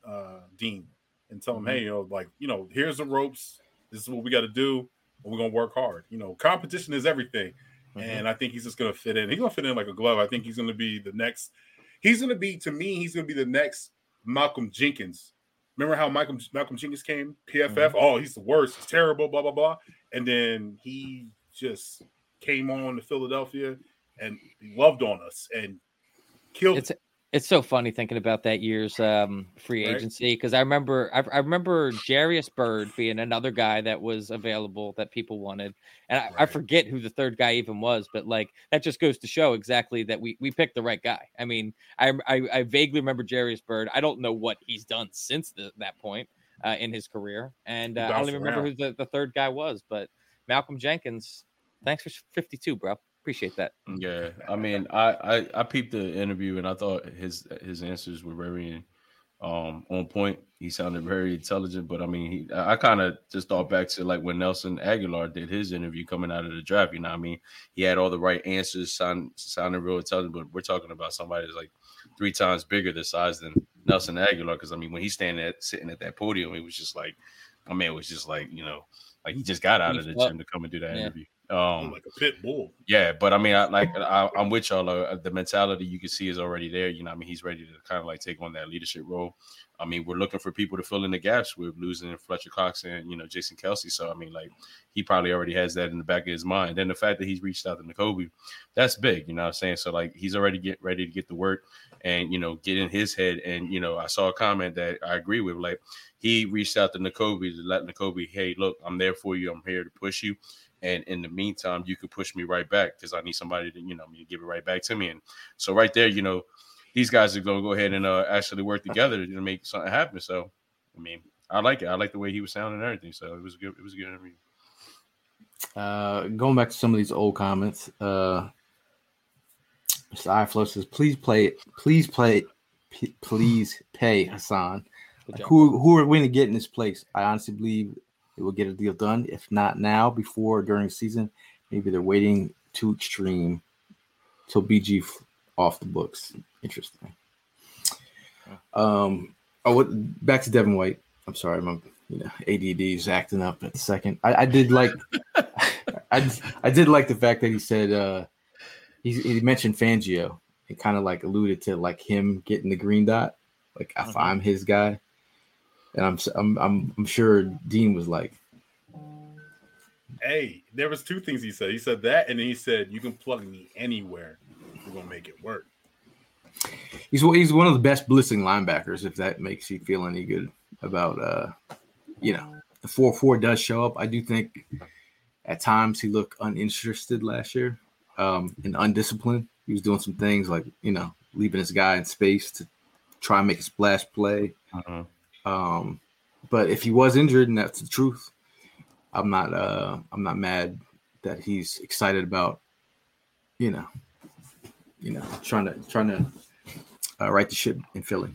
Dean and tell him, hey, here's the ropes. This is what we got to do. And we're going to work hard. Competition is everything. And I think he's just going to fit in. He's going to fit in like a glove. I think he's going to be the next. He's going to be the next Malcolm Jenkins. Remember how Malcolm Jenkins came? PFF. Oh, he's the worst. He's terrible, blah, blah, blah. And then he just came on to Philadelphia and he loved on us and killed it. It's so funny thinking about that year's free agency because I remember Jarius Byrd being another guy that was available that people wanted, and I forget who the third guy even was, but that just goes to show exactly that we picked the right guy. I mean, I vaguely remember Jarius Byrd. I don't know what he's done since that point in his career, and I don't even remember who the third guy was. But Malcolm Jenkins, thanks for 52, bro. Appreciate that. Yeah, I mean, I peeped the interview and I thought his answers were very on point. He sounded very intelligent, but I mean, I kind of just thought back to when Nelson Aguilar did his interview coming out of the draft. You know, I mean, he had all the right answers, sounded real intelligent. But we're talking about somebody that's 3 times bigger the size than Nelson Aguilar. Because I mean, when he's sitting at that podium, it was just my man was just he just got out of the gym to come and do that interview. Like a pit bull. Yeah, but I mean, I'm with y'all. The mentality you can see is already there. You know, I mean, he's ready to kind of take on that leadership role. I mean, we're looking for people to fill in the gaps. We're losing Fletcher Cox and Jason Kelce. So I mean, he probably already has that in the back of his mind. And the fact that he's reached out to Nakobe, that's big. You know what I'm saying? So he's already ready to get to work and get in his head. And I saw a comment that I agree with. He reached out to Nakobe to let Nakobe, hey, look, I'm there for you. I'm here to push you. And in the meantime, you could push me right back because I need somebody to, give it right back to me. And so right there, these guys are going to go ahead and actually work together to make something happen. So, I mean, I like it. I like the way he was sounding and everything. So it was a good interview. Going back to some of these old comments, Mr. iFlow says, please pay Hassan. Who are we going to get in this place? I honestly believe it will get a deal done. If not now, before or during the season, maybe they're waiting too extreme till BG off the books. Interesting. Back to Devin White. I'm sorry, my ADD is acting up at the second. I did like I did like the fact that he said he mentioned Fangio and kind of alluded to him getting the green dot. If I'm his guy. And I'm sure Dean was like, hey, there was 2 things he said. He said that, and then he said, you can plug me anywhere. We're going to make it work. He's one of the best blitzing linebackers, if that makes you feel any good about, the 4-4 does show up. I do think at times he looked uninterested last year and undisciplined. He was doing some things leaving his guy in space to try and make a splash play. Uh-huh. But if he was injured, and that's the truth, I'm not mad that he's excited about, trying to right the ship in Philly.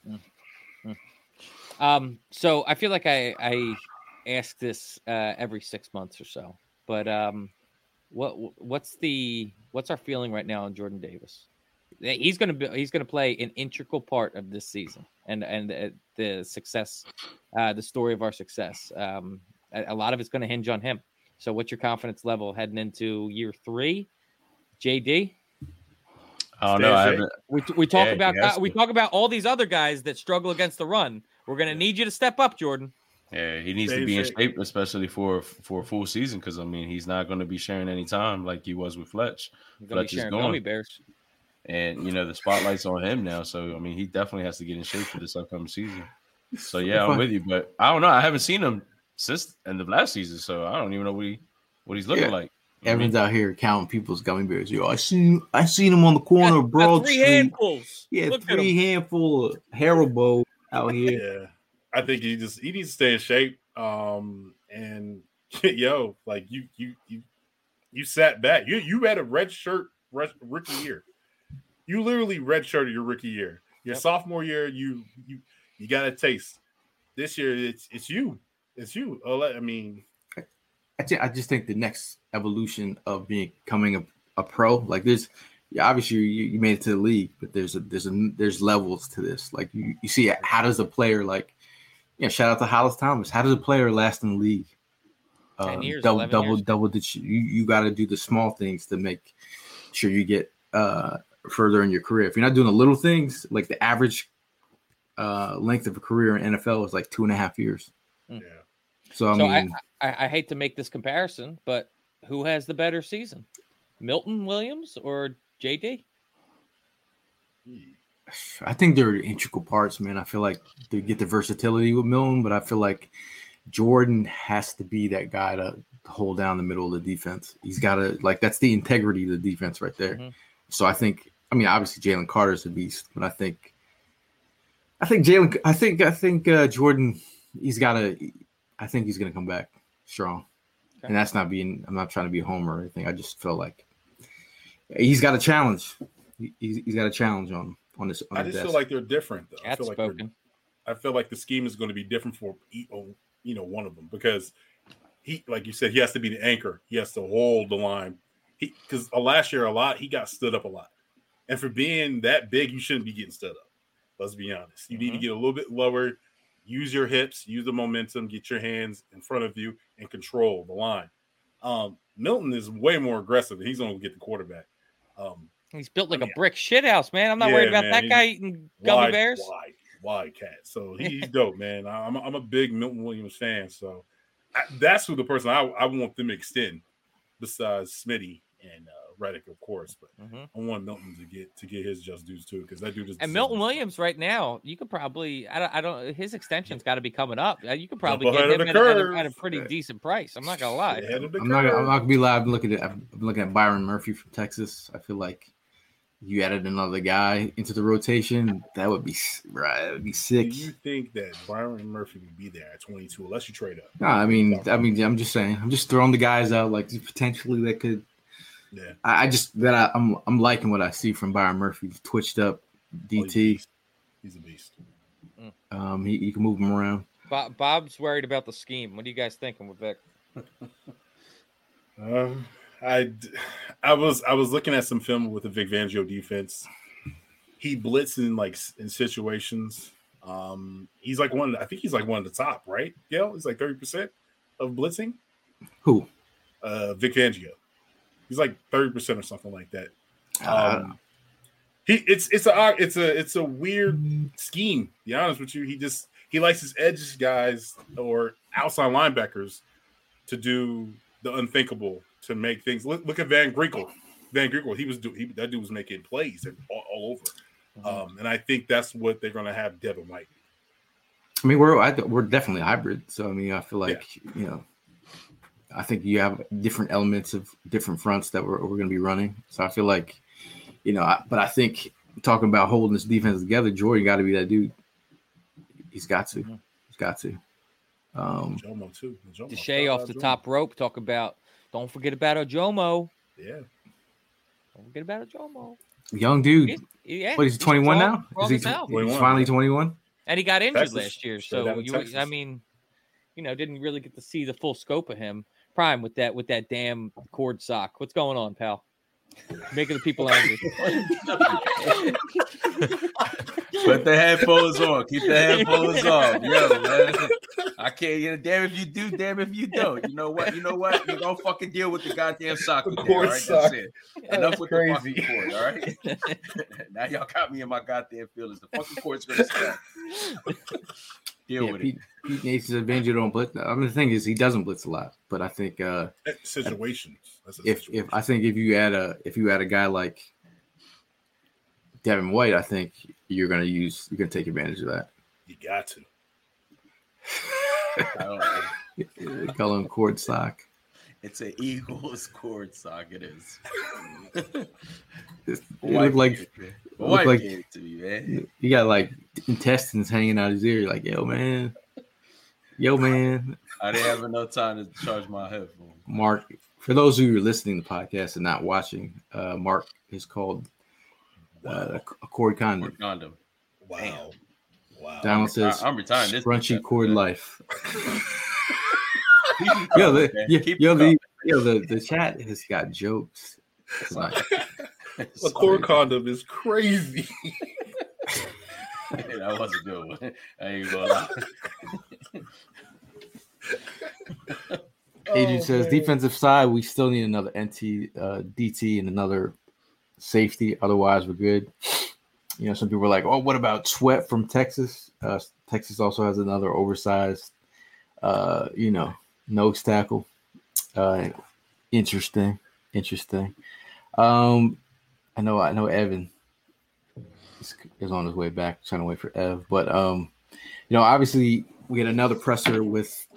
So I feel like I ask this every 6 months or so, but what's our feeling right now on Jordan Davis? He's going to play an integral part of this season and the success, the story of our success. A lot of it's going to hinge on him. So what's your confidence level heading into year 3? JD? I don't know. I haven't. We talk about all these other guys that struggle against the run. We're going to need you to step up, Jordan. Yeah, he needs to be in shape, especially for a full season, because I mean he's not going to be sharing any time like he was with Fletch. Fletch is going. Gummy bears. And the spotlight's on him now, so I mean he definitely has to get in shape for this upcoming season. So yeah, I'm with you, but I don't know. I haven't seen him since end of last season, so I don't even know what he's looking like. Everyone's out here counting people's gummy bears. I seen him on the corner of Broad Street. 3 handfuls. Yeah, 3 handful of Haribo out here. Yeah, I think he needs to stay in shape. And yo, like you sat back. You had a red shirt rookie year. You literally redshirted your rookie year. Your sophomore year, you got a taste. This year, it's you. It's you. I mean, I just think the next evolution of becoming a pro, like this, obviously you made it to the league, but there's levels to this. Like you see, how does a player shout out to Hollis Thomas. How does a player last in the league? 10 years, double. You got to do the small things to make sure you get further in your career. If you're not doing the little things, like the average length of a career in NFL is like 2.5 years. Yeah. So I mean, I hate to make this comparison, but who has the better season, Milton Williams or JD? I think they're integral parts, man. I feel like they get the versatility with Milton, but I feel like Jordan has to be that guy to hold down the middle of the defense. He's got to, that's the integrity of the defense right there. Mm-hmm. So I think, obviously Jalen Carter's a beast, but I think Jordan, I think he's going to come back strong. Okay. And I'm not trying to be a homer or anything. I just feel like he's got a challenge. He's got a challenge on this. I just feel like they're different, though. I feel like the scheme is going to be different for one of them, because he, like you said, he has to be the anchor. He has to hold the line. Because last year he got stood up a lot, and for being that big, you shouldn't be getting stood up. Let's be honest. You need to get a little bit lower, use your hips, use the momentum, get your hands in front of you, and control the line. Milton is way more aggressive. He's going to get the quarterback. He's built like a brick shithouse, man. I'm not worried about that guy eating gummy bears. Wide cat. So he's dope, man. I'm a big Milton Williams fan. So that's who the person I want them to extend, besides Smitty and Reddick, of course. But I want Milton to get his just dues too, because that dude is. And Milton Williams right now, you could probably I don't his extension's got to be coming up. You could probably get him at a pretty decent price. I'm not gonna lie. I'm not gonna be live. I'm looking at Byron Murphy from Texas. I feel like you added another guy into the rotation, that would be right. That would be sick. Do you think that Byron Murphy would be there at 22 unless you trade up? No, I mean, I'm just saying. I'm just throwing the guys out like potentially that could. Yeah. I'm liking what I see from Byron Murphy. Twitched up DT. He's a beast. He can move him around. Bob's worried about the scheme. What are you guys thinking with Vic? I was looking at some film with the Vic Fangio defense. He blitzes in situations. He's like one of the top, right? Gail, he's like 30% of blitzing. Who? Vic Fangio. He's like 30% or something like that. It's a weird scheme. To be honest with you, he likes his edge guys or outside linebackers to do the unthinkable, to make things. Look at Van Ginkel. That dude was making plays all over. And I think that's what they're going to have Devin White. I mean, we're definitely hybrid. So I mean, I feel like I think you have different elements of different fronts that we're going to be running. So I feel like, but I think talking about holding this defense together, Jordan got to be that dude. He's got to. He's got to. Jomo too. Deshae off the top rope. Talk about. Don't forget about Ojomo. Yeah. Don't forget about Ojomo. Young dude. What is he 21 now? Is he 21? He's finally 21? And he got injured last year, so didn't really get to see the full scope of him. Prime with that damn cord sock. What's going on, pal? Making the people angry. Put the headphones on. Keep the headphones on. Yo, man. I can't. Damn if you do. Damn if you don't. You know what? You're gonna fucking deal with the goddamn sock. All right, that's it. Enough with the fucking cord. All right. Now y'all got me in my goddamn feelings. The fucking cord's gonna stop. Deal with it. Pete Nate's advantage don't blitz. I mean, the thing is, he doesn't blitz a lot, but I think situations. If you add a guy like Devin White, I think you're gonna take advantage of that. You got to. I don't know. Call him cord sock. It's an Eagles cord sock. It is. It looked like he got like intestines hanging out his ear. Like, yo man. I didn't have enough time to charge my headphone. Mark, for those of you who are listening to the podcast and not watching, Mark is called a cord condom. Cord condom. Wow. Wow. Donald says, I'm retiring this crunchy cord life. the chat has got jokes. A cord condom is crazy. That was a good one. I ain't gonna lie. Adrian says, defensive side, we still need another DT and another safety. Otherwise, we're good. You know, some people are like, oh, what about Sweat from Texas? Texas also has another oversized, nose tackle. Interesting. I know Evan is on his way back, trying to wait for Ev. But, obviously we had another presser with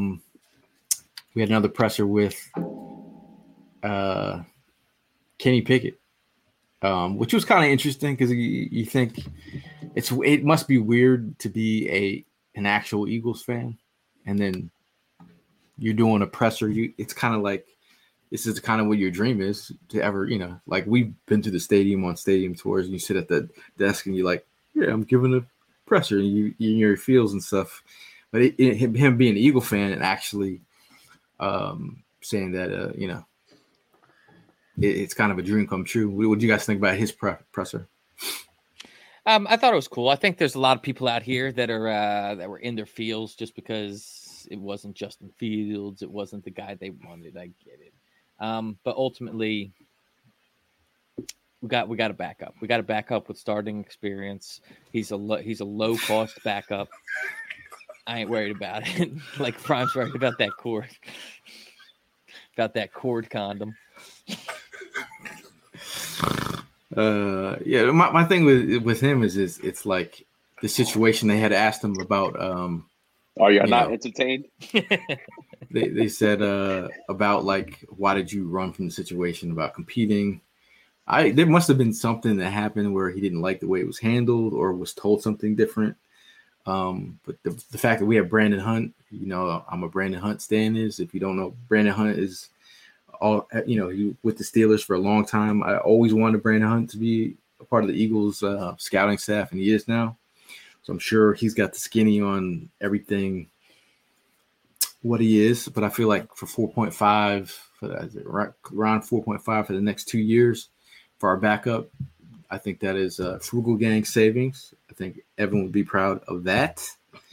Kenny Pickett, which was kind of interesting because you think it must be weird to be an actual Eagles fan, and then you're doing a presser. It's kind of like this is kind of what your dream is to ever, like we've been to the stadium on stadium tours, and you sit at the desk and you're like, yeah, I'm giving a presser, and you in your feels and stuff. But him being an Eagle fan and actually saying that, it's kind of a dream come true. What do you guys think about his presser? I thought it was cool. I think there's a lot of people out here that are that were in their feels just because it wasn't Justin Fields, it wasn't the guy they wanted. I get it, but ultimately, we got to back up. We got to back up with starting experience. He's a low cost backup. I ain't worried about it. Like Prime's worried about that cord, condom. My thing with him is it's like the situation they had asked him about. Are you not entertained? They said about like, why did you run from the situation about competing? There must have been something that happened where he didn't like the way it was handled or was told something different. But the fact that we have Brandon Hunt, I'm a Brandon Hunt stan. If you don't know, Brandon Hunt is he with the Steelers for a long time. I always wanted Brandon Hunt to be a part of the Eagles scouting staff, and he is now. So I'm sure he's got the skinny on everything what he is. But I feel like for 4.5, around 4.5 for the next 2 years for our backup, I think that is frugal gang savings. I think Evan would be proud of that.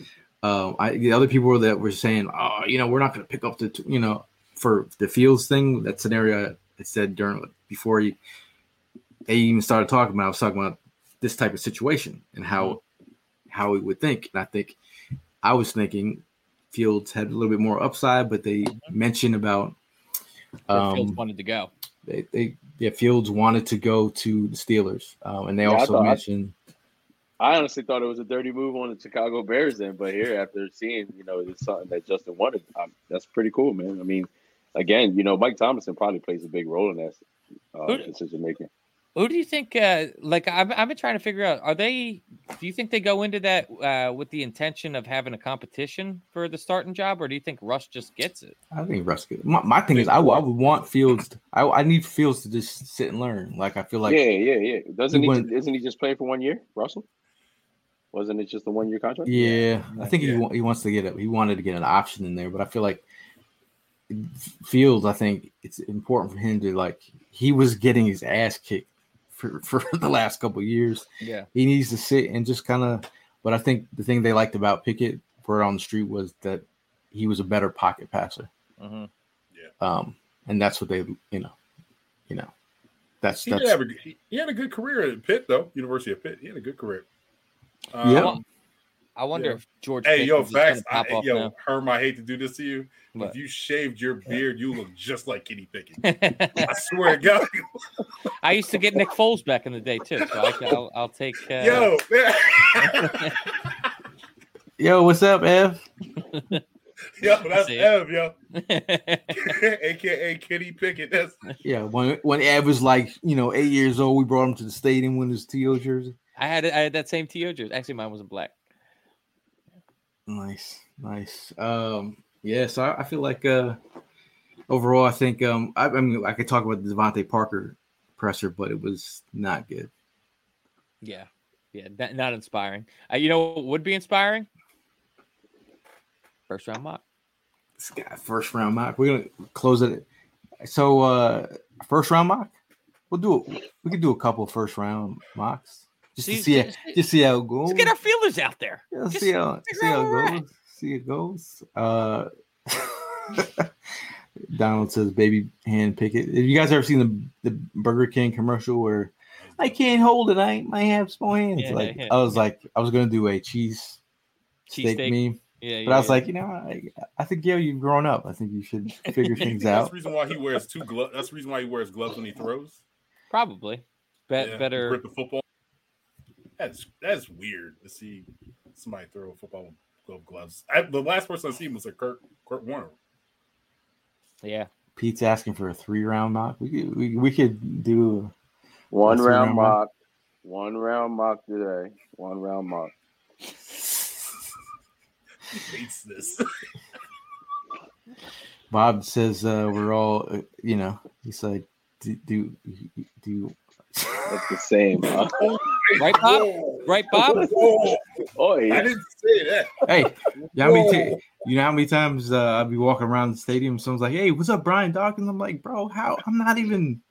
The other people that were saying, we're not going to pick up for the Fields thing. That scenario I said before they even started talking about. I was talking about this type of situation and how we would think. And I was thinking Fields had a little bit more upside, but they mentioned about Fields wanted to go. Fields wanted to go to the Steelers, and they also mentioned. I honestly thought it was a dirty move on the Chicago Bears then, but here after seeing, it's something that Justin wanted, that's pretty cool, man. I mean, again, Mike Tomlinson probably plays a big role in that decision making. Who do you think? I've been trying to figure out. Do you think they go into that with the intention of having a competition for the starting job, or do you think Russ just gets it? I think Russ gets it. My thing is, I would want Fields. I need Fields to just sit and learn. Like I feel like, yeah. Isn't he just playing for 1 year, Russell? Wasn't it just a 1 year contract? Yeah, I think he wants to get it. He wanted to get an option in there, but I feel like Fields. I think it's important for him to he was getting his ass kicked for the last couple of years. Yeah, he needs to sit and just kind of. But I think the thing they liked about Pickett, word on the street, was that he was a better pocket passer. Mm-hmm. Yeah. And that's what they, that's he had a good career at Pitt though, University of Pitt. He had a good career. I wonder if George. Hey, facts. Herm, I hate to do this to you. But if you shaved your beard, you look just like Kenny Pickett. I swear to God. I used to get Nick Foles back in the day too, so I'll take. Yo, what's up, Ev? Yo, that's Ev, yo. AKA Kenny Pickett. When Ev was 8 years old, we brought him to the stadium with his T.O. jersey. I had that same T.O. jersey. Actually, mine wasn't black. Nice. Yeah, so I feel like overall, I think I mean I could talk about the Devontae Parker presser, but it was not good. Yeah, not inspiring. You know what would be inspiring? First round mock. This guy, first round mock. We're gonna close it. So first round mock. We could do a couple of first round mocks just to see how it goes. Let's get our feelers out there. Yeah, see how it goes. See it goes. Donald says, "Baby hand pick it." Have you guys ever seen the Burger King commercial where I can't hold it? I might have small hands. I was gonna do a cheese steak meme. Yeah, but I was like, I think you've grown up. I think you should figure things out. That's the reason why he wears two gloves. That's the reason why he wears gloves when he throws. Probably, better grip the football. That's weird to see somebody throw a football with gloves. The last person I seen was Kurt Warner. Yeah, Pete's asking for a 3-round mock. We could do one round mock. 1 round mock today. 1 round mock. He hates this. Bob says we're all, he's like, do That's the same. Right, Bob? Right, Bob? Oh, yeah. I didn't say that. Hey, you know how many times I'll be walking around the stadium, someone's like, hey, what's up, Brian Dawkins? I'm like, bro, how? I'm not even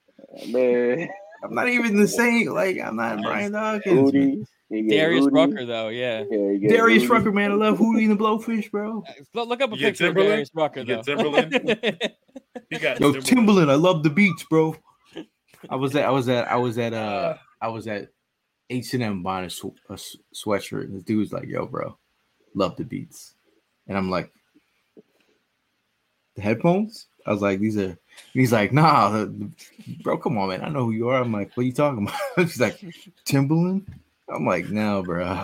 the same. Like, I'm not Brian Dawkins. Darius Rucker, though, yeah. Darius Rucker, man. I love Hootie and the Blowfish, bro. Look up a picture of Darius Rucker, though. Timberland. Timberland. I love the beach, bro. I was at H&M buying a sweatshirt, and this dude was like, "Yo, bro, love the beats," and I'm like, "The headphones?" I was like, "These are." He's like, "Nah, bro, come on, man. I know who you are." I'm like, "What are you talking about?" She's like, "Timberland." I'm like, "No, bro."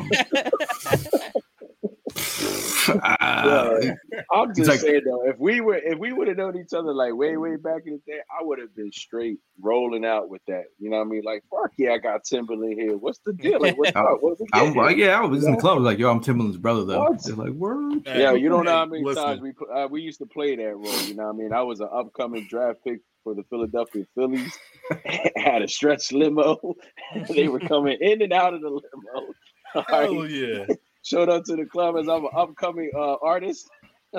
I'm just saying though, if we would have known each other like way back in the day, I would have been straight rolling out with that. You know what I mean? Like, fuck yeah, I got Timberland here. What's the deal? Like, what's up? What's I was in the club. I was like, yo, I'm Timberland's brother though. They're like, word. Yeah, you don't know how many times we used to play that role. You know what I mean? I was an upcoming draft pick for the Philadelphia Phillies. Had a stretch limo. They were coming in and out of the limo. Oh yeah. Showed up to the club as I'm an upcoming artist.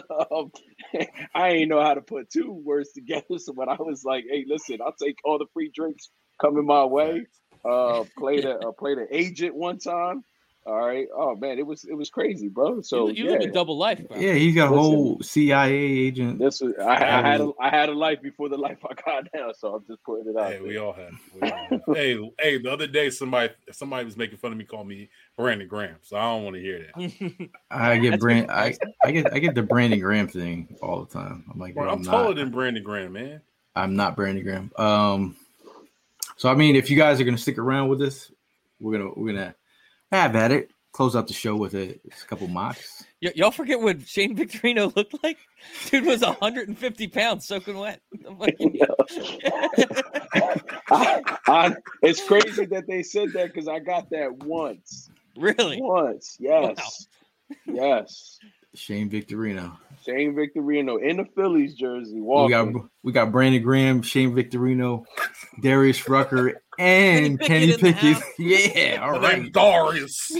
I ain't know how to put 2 words together, so when I was like, "Hey, listen, I'll take all the free drinks coming my way." Played an agent one time. All right. Oh man, it was crazy, bro. So you live a double life, bro. Yeah, he's got a whole CIA agent. I had a life before the life I got now, so I'm just putting it out. Hey, we all have. Hey, the other day somebody was making fun of me, calling me Brandon Graham, so I don't want to hear that. I get the Brandon Graham thing all the time. I'm like, bro, I'm taller than Brandon Graham, man. I'm not Brandon Graham. So I mean, if you guys are gonna stick around with this, we're gonna have at it. Close out the show with a couple mocks. Y'all forget what Shane Victorino looked like? Dude was 150 pounds soaking wet. It's crazy that they said that because I got that once. Really? Once. Yes. Wow. Yes. Shane Victorino in the Phillies jersey. We got Brandon Graham, Shane Victorino, Darius Rucker, and Kenny Pickett. Yeah, all right. Darius.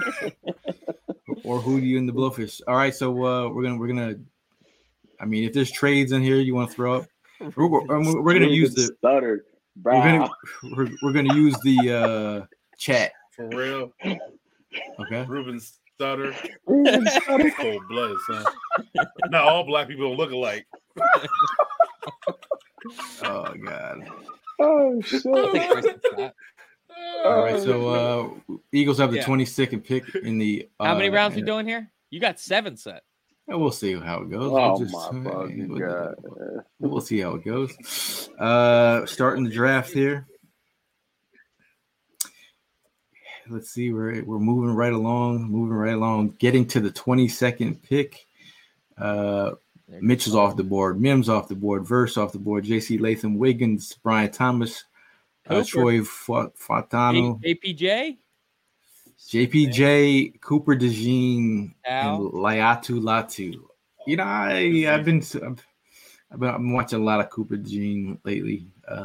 Or Hootie and the Blowfish. All right, so we're gonna. I mean, if there's trades in here you want to throw up, we're gonna use the stutter. We're gonna use the chat for real. Okay. Ruben Stutter. Cold blood, son. Not all black people don't look alike. Oh God. Oh shit. All right, so Eagles have the 22nd pick in the. How many rounds we doing here? You got 7 set. Yeah, we'll see how it goes. We'll see how it goes. Starting the draft here. Let's see, we're moving right along, getting to the 22nd pick. Mitchell's off the board, Mims off the board, Verse off the board, JC Latham, Wiggins, Brian Thomas, Troy Fatano, JPJ, Cooper DeJean, and Laiatu Latu. You know, I've been watching a lot of Cooper DeJean lately.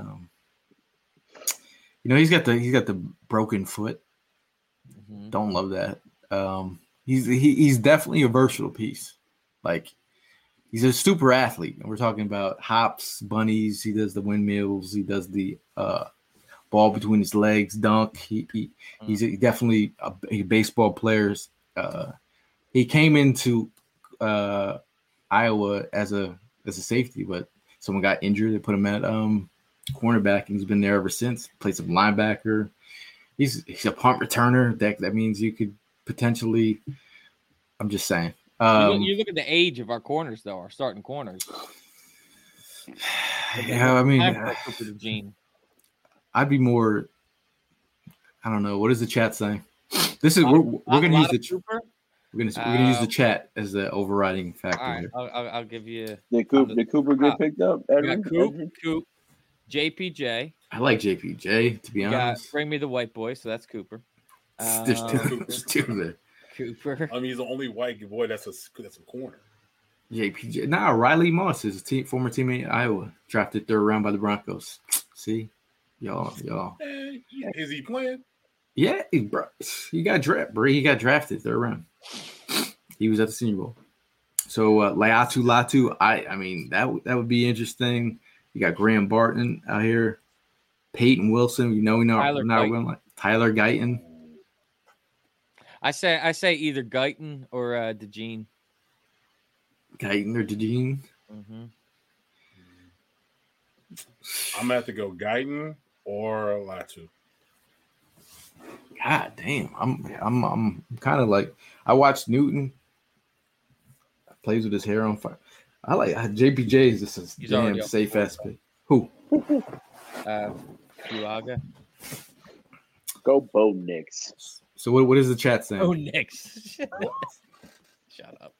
You know, he's got the broken foot. Mm-hmm. Don't love that. He's definitely a versatile piece. Like, he's a super athlete. And we're talking about hops, bunnies. He does the windmills. He does the ball between his legs, dunk. He's definitely a baseball player. He came into Iowa as a safety, but someone got injured. They put him at cornerback, and he's been there ever since. Played some linebacker. He's a punt returner. That means you could potentially. I'm just saying. You look at the age of our corners, though, our starting corners. Yeah, I mean, I'd be more. I don't know. What is the chat saying? This is we're gonna use the we're gonna use the chat as the overriding factor. All right, here. I'll give you. Did Cooper get picked up? Coop, JPJ. I like JPJ, to be honest. Bring me the white boy, so that's Cooper. There's two there. Cooper. I mean, he's the only white boy that's a corner. JPJ. Nah, Riley Moss is a former teammate in Iowa, drafted 3rd round by the Broncos. See, y'all. Hey, is he playing? Yeah, he got drafted. He got drafted 3rd round. He was at the Senior Bowl. So Latu. I mean that would be interesting. You got Graham Barton out here, Peyton Wilson. Tyler Guyton. I say either Guyton or DeJean. Guyton or DeJean. Mm-hmm. I'm gonna have to go Guyton or Latu. God damn, I'm kind of like, I watched Newton. Plays with his hair on fire. I like JPJ is just a damn safe ass pick. Who? Fuaga. Go Bo Nix. So what is the chat saying? Bo Nix. Shut up.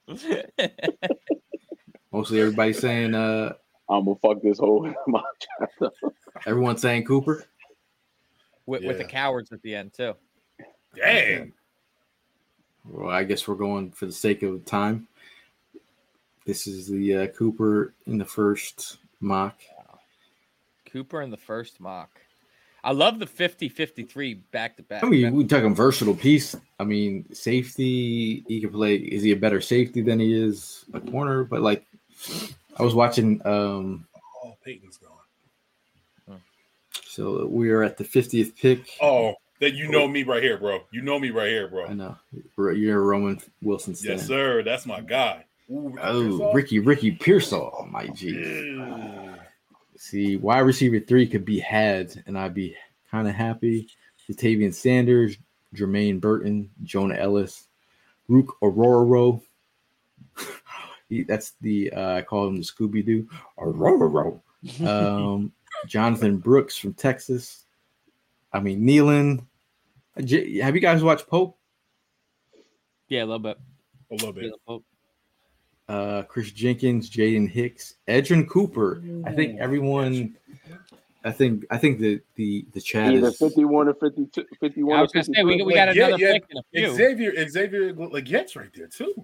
Mostly everybody saying I'm gonna fuck this whole everyone's saying Cooper. With the cowards at the end too. Dang. Well, I guess we're going for the sake of time. This is the Cooper in the first mock. Wow. Cooper in the first mock. I love the 50-53 back-to-back. I mean, we're talking versatile piece. I mean, safety, he can play. Is he a better safety than he is a corner? But, like, I was watching. Peyton's gone. So we are at the 50th pick. Oh, that you know me right here, bro. You know me right here, bro. I know. You're a Roman Wilson stan. Yes, sir. That's my guy. Ooh, Ricky Pearsall, my G. Yeah. See, wide receiver 3 could be had, and I'd be kind of happy. Jatavian Sanders, Jermaine Burton, Jonah Ellis, Rook Ororo. That's the I call him the Scooby Doo. Ororo. Jonathan Brooks from Texas. I mean, Nealon. Have you guys watched Pope? Yeah, a little bit. A little bit. Pope. Chris Jenkins, Jaden Hicks, Edgerrin Cooper. I think everyone. I think the chat either is 51 or 52. 51. I was gonna say we got another pick in a few. Xavier Leggett's right there too.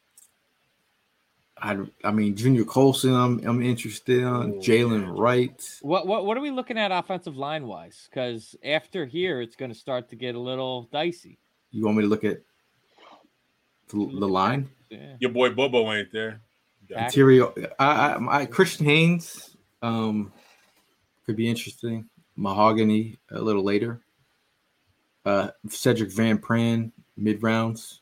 I mean, Junior Colson. I'm interested on Jalen Wright. What are we looking at offensive line wise? Because after here, it's going to start to get a little dicey. You want me to look at the line? Yeah. Your boy Bobo ain't there. Interior. Christian Haynes could be interesting. Mahogany a little later. Cedric Van Pran mid rounds.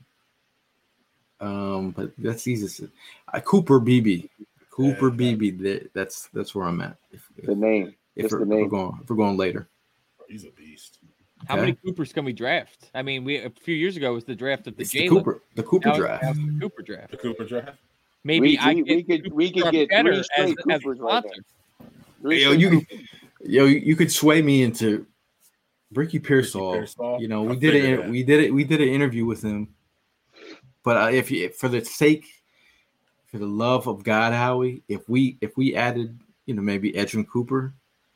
But that's easy. Cooper Beebe. That's where I'm at. The name. If we're going later. He's a beast. How many Coopers can we draft? I mean, a few years ago was the draft of the Jalen. The Cooper draft. The Cooper draft. The Cooper draft. Maybe we could get 3 straight Coopers right now. You could sway me into Ricky Pearsall. You know, we did an interview with him. But for the love of God, Howie, if we added, maybe Edgerrin Cooper,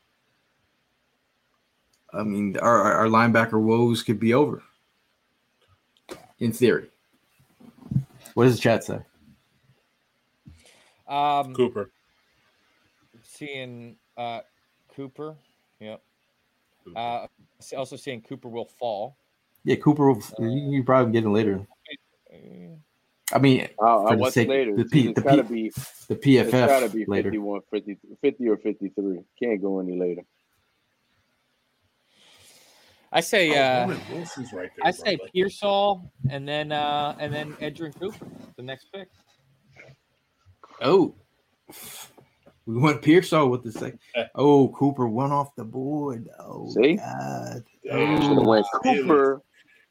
I mean, our linebacker woes could be over. In theory. What does the chat say? Cooper. Seeing Cooper. Yep. Also seeing Cooper will fall. Yeah, Cooper will. You probably get it later. I mean, for the sake later? the PFF it's gotta be later. 51, 50 or 53. Can't go any later. I say Wilson's right there, I say Pearsall and then Edgerrin Cooper, the next pick. Oh, we went Pearsall with the second. Oh, Cooper went off the board. Oh, see? God. Should have went Cooper.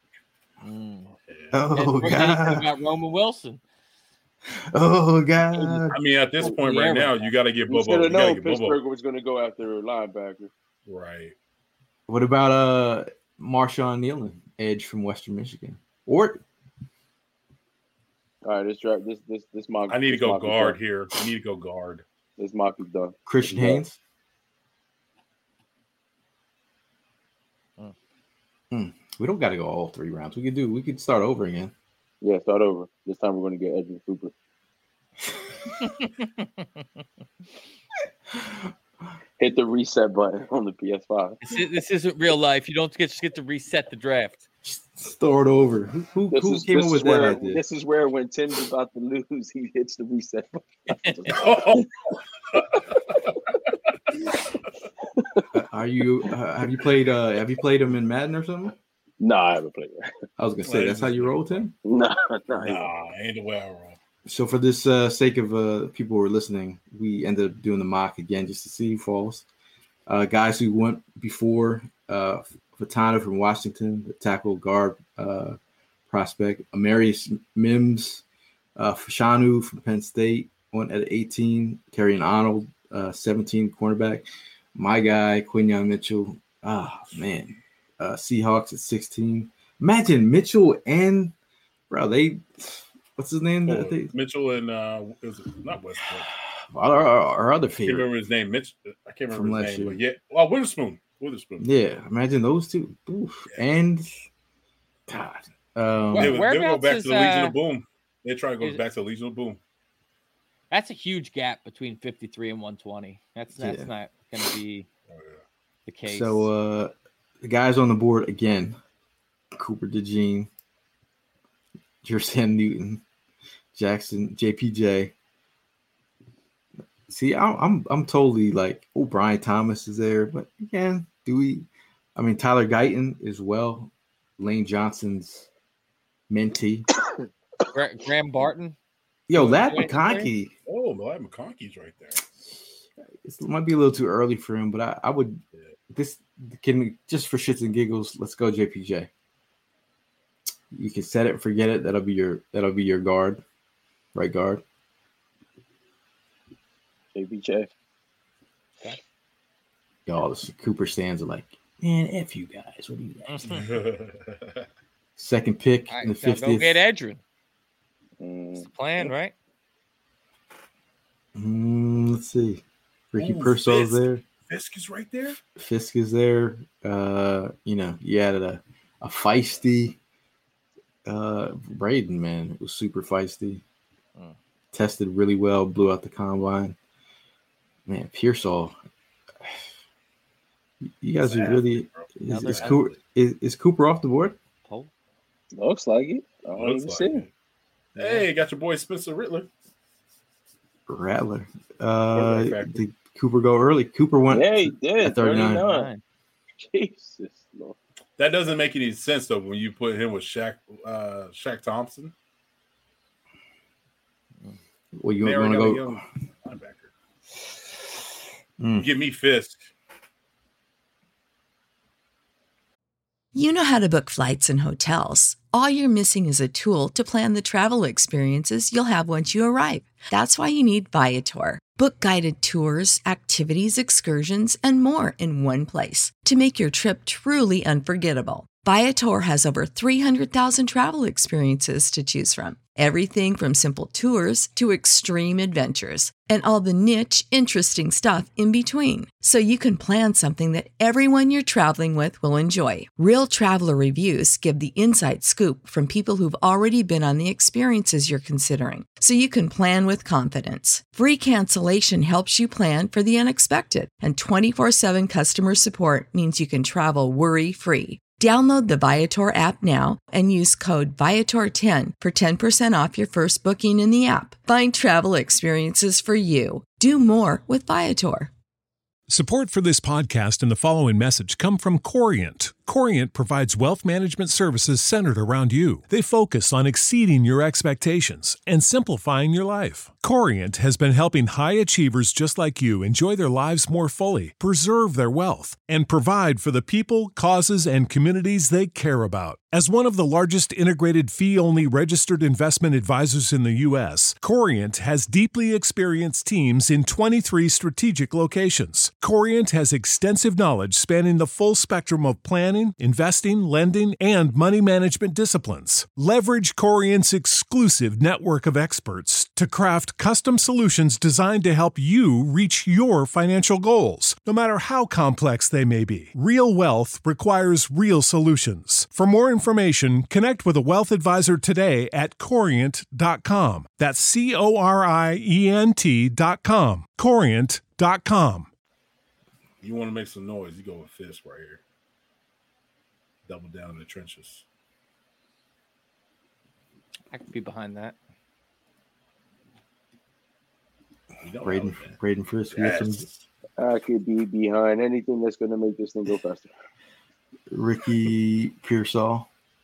Oh, God. About Roman Wilson. Oh, God. I mean, at this point right now, you got to get Bobo. Should have known Pittsburgh was going to go after a linebacker. Right. What about Marshawn Nealon, edge from Western Michigan? Or all right, this mock. I need to go guard here. I need to go guard. This mock is done. Christian Haynes. We don't got to go all 3 rounds. We could start over again. Yeah, start over. This time we're going to get Edgerrin Cooper. Hit the reset button on the PS5. This isn't real life. You don't just get to reset the draft. Start over. Who came up with that idea? This is where when Tim's about to lose, he hits the reset button. Have you played him in Madden or something? No, I haven't played that. I was gonna say that's how you roll, Tim? No, ain't the way I roll. So for this sake of people who are listening, we ended up doing the mock again just to see who falls. Guys who went before Fatana from Washington, the tackle guard prospect, Amarius Mims, Fashanu from Penn State went at 18, Kerryon Arnold, 17 cornerback. My guy, Quinyon Mitchell. Man. Seahawks at 16. Imagine Mitchell and what's his name? Mitchell and it was not Westbrook. Our other favorite. I can't remember his name. Mitch. I can't remember his name. But yeah. Oh, Witherspoon. Yeah, imagine those two. Oof. And God. They go back to the Legion of Boom. They try to go back to the Legion of Boom. That's a huge gap between 53 and 120. That's not going to be the case. So the guys on the board again: Cooper DeJean, Jerson Newton, Jackson, JPJ. See, I'm totally like, Brian Thomas is there, but again, Tyler Guyton as well, Lane Johnson's mentee, Graham Barton. Yo, Ladd McConkey. Oh, Ladd McConkey's right there. It might be a little too early for him, but I would. This can just for shits and giggles. Let's go JPJ. You can set it and forget it. That'll be your guard, right guard. JPJ. Okay. Y'all, the Cooper stands are like, man, F you guys. What do you guys think? Second pick in the 50th. Go get Edgerrin. That's the plan, right? Let's see. Ricky Pearsall's there. Fisk is right there. Fisk is there. You added a feisty Braden, man. It was super feisty. Tested really well. Blew out the combine. Man, Pearsall. You guys are really. Is Cooper off the board? Looks like it. I don't even see him. Hey, got your boy Spencer Rattler. Did Cooper go early? Cooper went. Yeah, he did. At 39. Jesus Lord. That doesn't make any sense though when you put him with Shaq Thompson. Well, you want to go linebacker. Give me Fisk. You know how to book flights and hotels. All you're missing is a tool to plan the travel experiences you'll have once you arrive. That's why you need Viator. Book guided tours, activities, excursions, and more in one place to make your trip truly unforgettable. Viator has over 300,000 travel experiences to choose from. Everything from simple tours to extreme adventures and all the niche, interesting stuff in between. So you can plan something that everyone you're traveling with will enjoy. Real traveler reviews give the inside scoop from people who've already been on the experiences you're considering. So you can plan with confidence. Free cancellation helps you plan for the unexpected. And 24/7 customer support means you can travel worry-free. Download the Viator app now and use code Viator10 for 10% off your first booking in the app. Find travel experiences for you. Do more with Viator. Support for this podcast and the following message come from Corient. Corient provides wealth management services centered around you. They focus on exceeding your expectations and simplifying your life. Corient has been helping high achievers just like you enjoy their lives more fully, preserve their wealth, and provide for the people, causes, and communities they care about. As one of the largest integrated fee-only registered investment advisors in the U.S., Corient has deeply experienced teams in 23 strategic locations. Corient has extensive knowledge spanning the full spectrum of planning, investing, lending, and money management disciplines. Leverage Corient's exclusive network of experts to craft custom solutions designed to help you reach your financial goals, no matter how complex they may be. Real wealth requires real solutions. For more information, connect with a wealth advisor today at Corient.com. That's Corient.com. Corient.com. You want to make some noise, you go with Fisk right here. Double down in the trenches. I could be behind that. Braden Fisk. Yes. I could be behind anything that's going to make this thing go faster. Ricky Pearsall.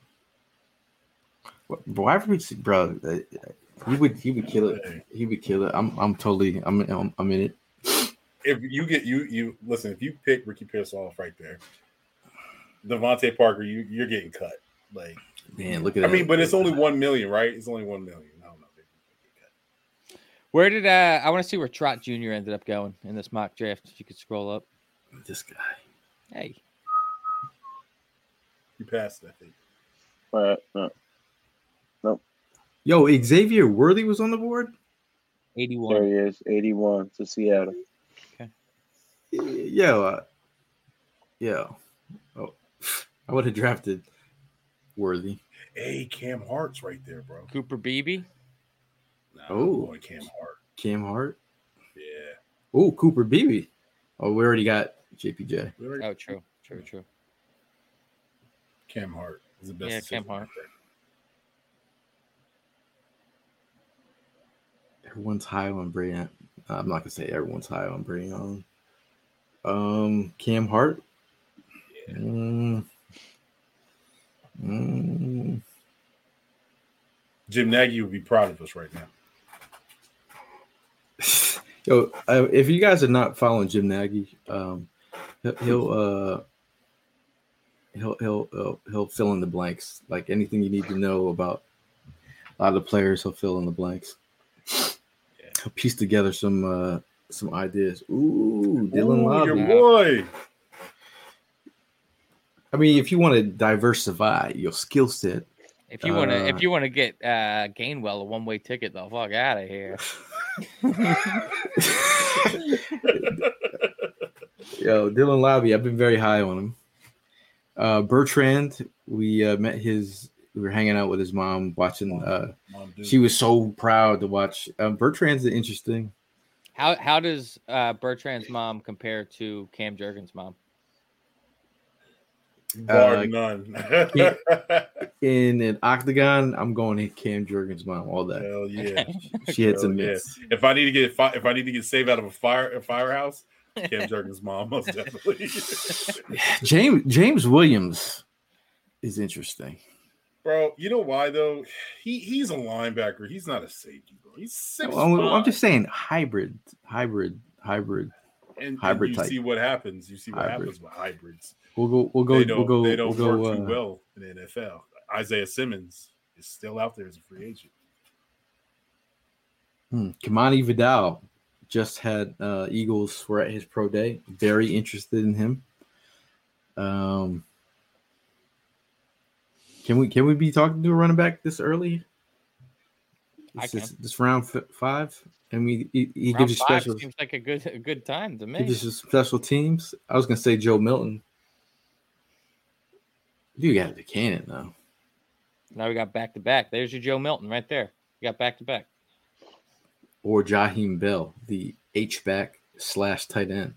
Why would bro? He would kill it. He would kill it. I'm in it. If you get you listen, if you pick Ricky Pearsall off right there, Devontae Parker, you're getting cut. Like, man, look at that. I mean, but it's only 1 million, right? It's only 1 million. I don't know. Where did I want to see where Trot Jr. ended up going in this mock draft? If you could scroll up. This guy. Hey. You passed, I think. No. Yo, Xavier Worthy was on the board? 81. There he is, 81 to Seattle. Okay. Yeah. Oh, I would have drafted Worthy. Hey, Cam Hart's right there, bro. Cooper Beebe. Boy, Cam Hart. Cam Hart? Yeah. Oh, Cooper Beebe. Oh, we already got JPJ. Oh, true. Cam Hart is the best. Yeah, Cam Hart. Everyone's high on Braden. I'm not gonna say everyone's high on Braden. Cam Hart. Yeah. Jim Nagy would be proud of us right now. Yo, if you guys are not following Jim Nagy, he'll fill in the blanks. Like anything you need to know about a lot of the players, he'll fill in the blanks. He'll piece together some ideas. Ooh, Dylan Lobby. Your boy. I mean, if you want to diversify your skill set, if you want to get Gainwell a one-way ticket, the fuck out of here. Yo, Dylan Lobby, I've been very high on him. Bertrand, we were hanging out with his mom watching. She was so proud to watch. Bertrand's interesting. How does Bertrand's mom compare to Cam Jurgens' mom? Bar none. In an octagon, I'm going to Cam Jurgens' mom all that. Hell yeah, she had some mitts. If I need to get saved out of a firehouse, Cam Jurgens' mom most definitely. James Williams is interesting, bro. You know why though? He's a linebacker. He's not a safety, bro. He's 6'5". I'm just saying hybrid. And hybrid you type. see what happens. You see what happens with hybrids. We'll go. They don't work too well in the NFL. Isaiah Simmons is still out there as a free agent. Kamani Vidal just had Eagles were at his pro day. Very interested in him. Can we be talking to a running back this early? This round 5. I mean, he gives you special. Seems like a good time to me. Gives you special teams. I was gonna say Joe Milton. You got the cannon though. Now we got back to back. There's your Joe Milton right there. You got back to back. Or Jaheim Bell, the H-back / tight end.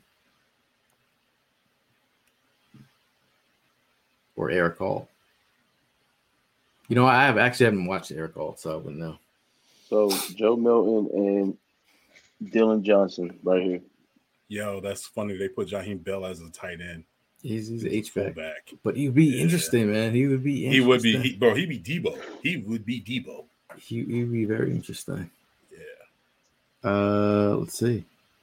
Or Eric Hall. You know, I haven't watched Eric Hall, so I wouldn't know. So Joe Milton and Dylan Johnson right here. Yo, that's funny. They put Jaheim Bell as a tight end. He's an H-back. But he'd be interesting, man. He would be interesting. He'd be Debo. He would be Debo. He'd be very interesting. Yeah. Let's see.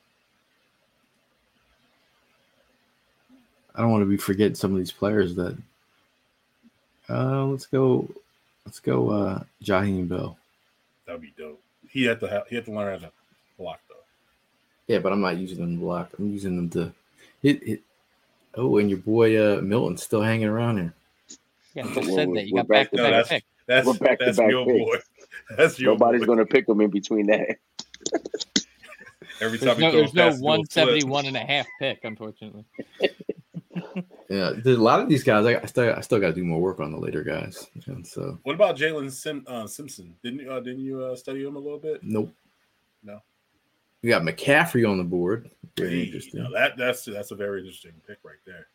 I don't want to be forgetting some of these players that let's go Jaheim Bell. That'd be dope. He had to learn how to block though. Yeah, but I'm not using them to block. I'm using them to hit. Oh, and your boy Milton's still hanging around here. Yeah, I said that. You got back-to-back pick. That's your boy. That's your Nobody's boy. going to pick him in between that. Every time there's no 171.5 pick, unfortunately. Yeah, there's a lot of these guys. I still got to do more work on the later guys. And so, what about Jalen Simpson? Didn't you study him a little bit? Nope. No. You got McCaffrey on the board. Very interesting. No, that's a very interesting pick right there.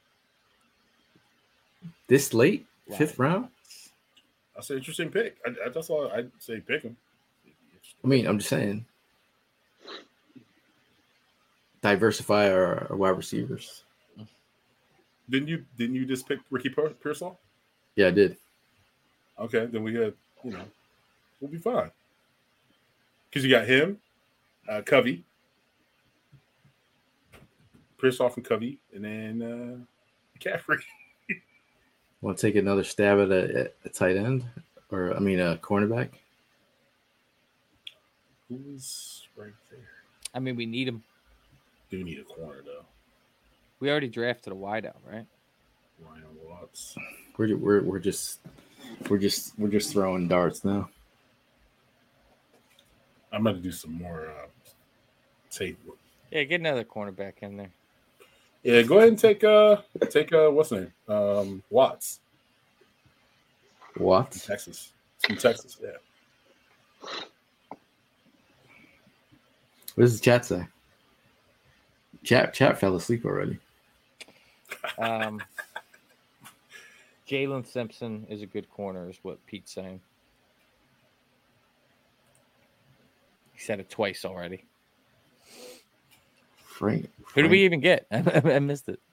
This late, 5th round. That's an interesting pick. That's all I'd say. Pick him. I mean, I'm just saying, diversify our wide receivers. Didn't you just pick Ricky Pearsall? Yeah, I did. Okay, then we'll be fine. Because you got him, Covey, Pearsall and Covey, and then McCaffrey. Want to take another stab at a tight end, or a cornerback? Who's right there? I mean, we need him. Do need a corner though. We already drafted a wideout, right? Ryan Watts. We're just throwing darts now. I'm gonna do some more tape work. Yeah, get another cornerback in there. Yeah, go ahead and take what's his name? Watts. Watts? From Texas, yeah. What does the chat say? Chat fell asleep already. Jalen Simpson is a good corner, is what Pete's saying. He said it twice already. Frank. Who did we even get? I missed it.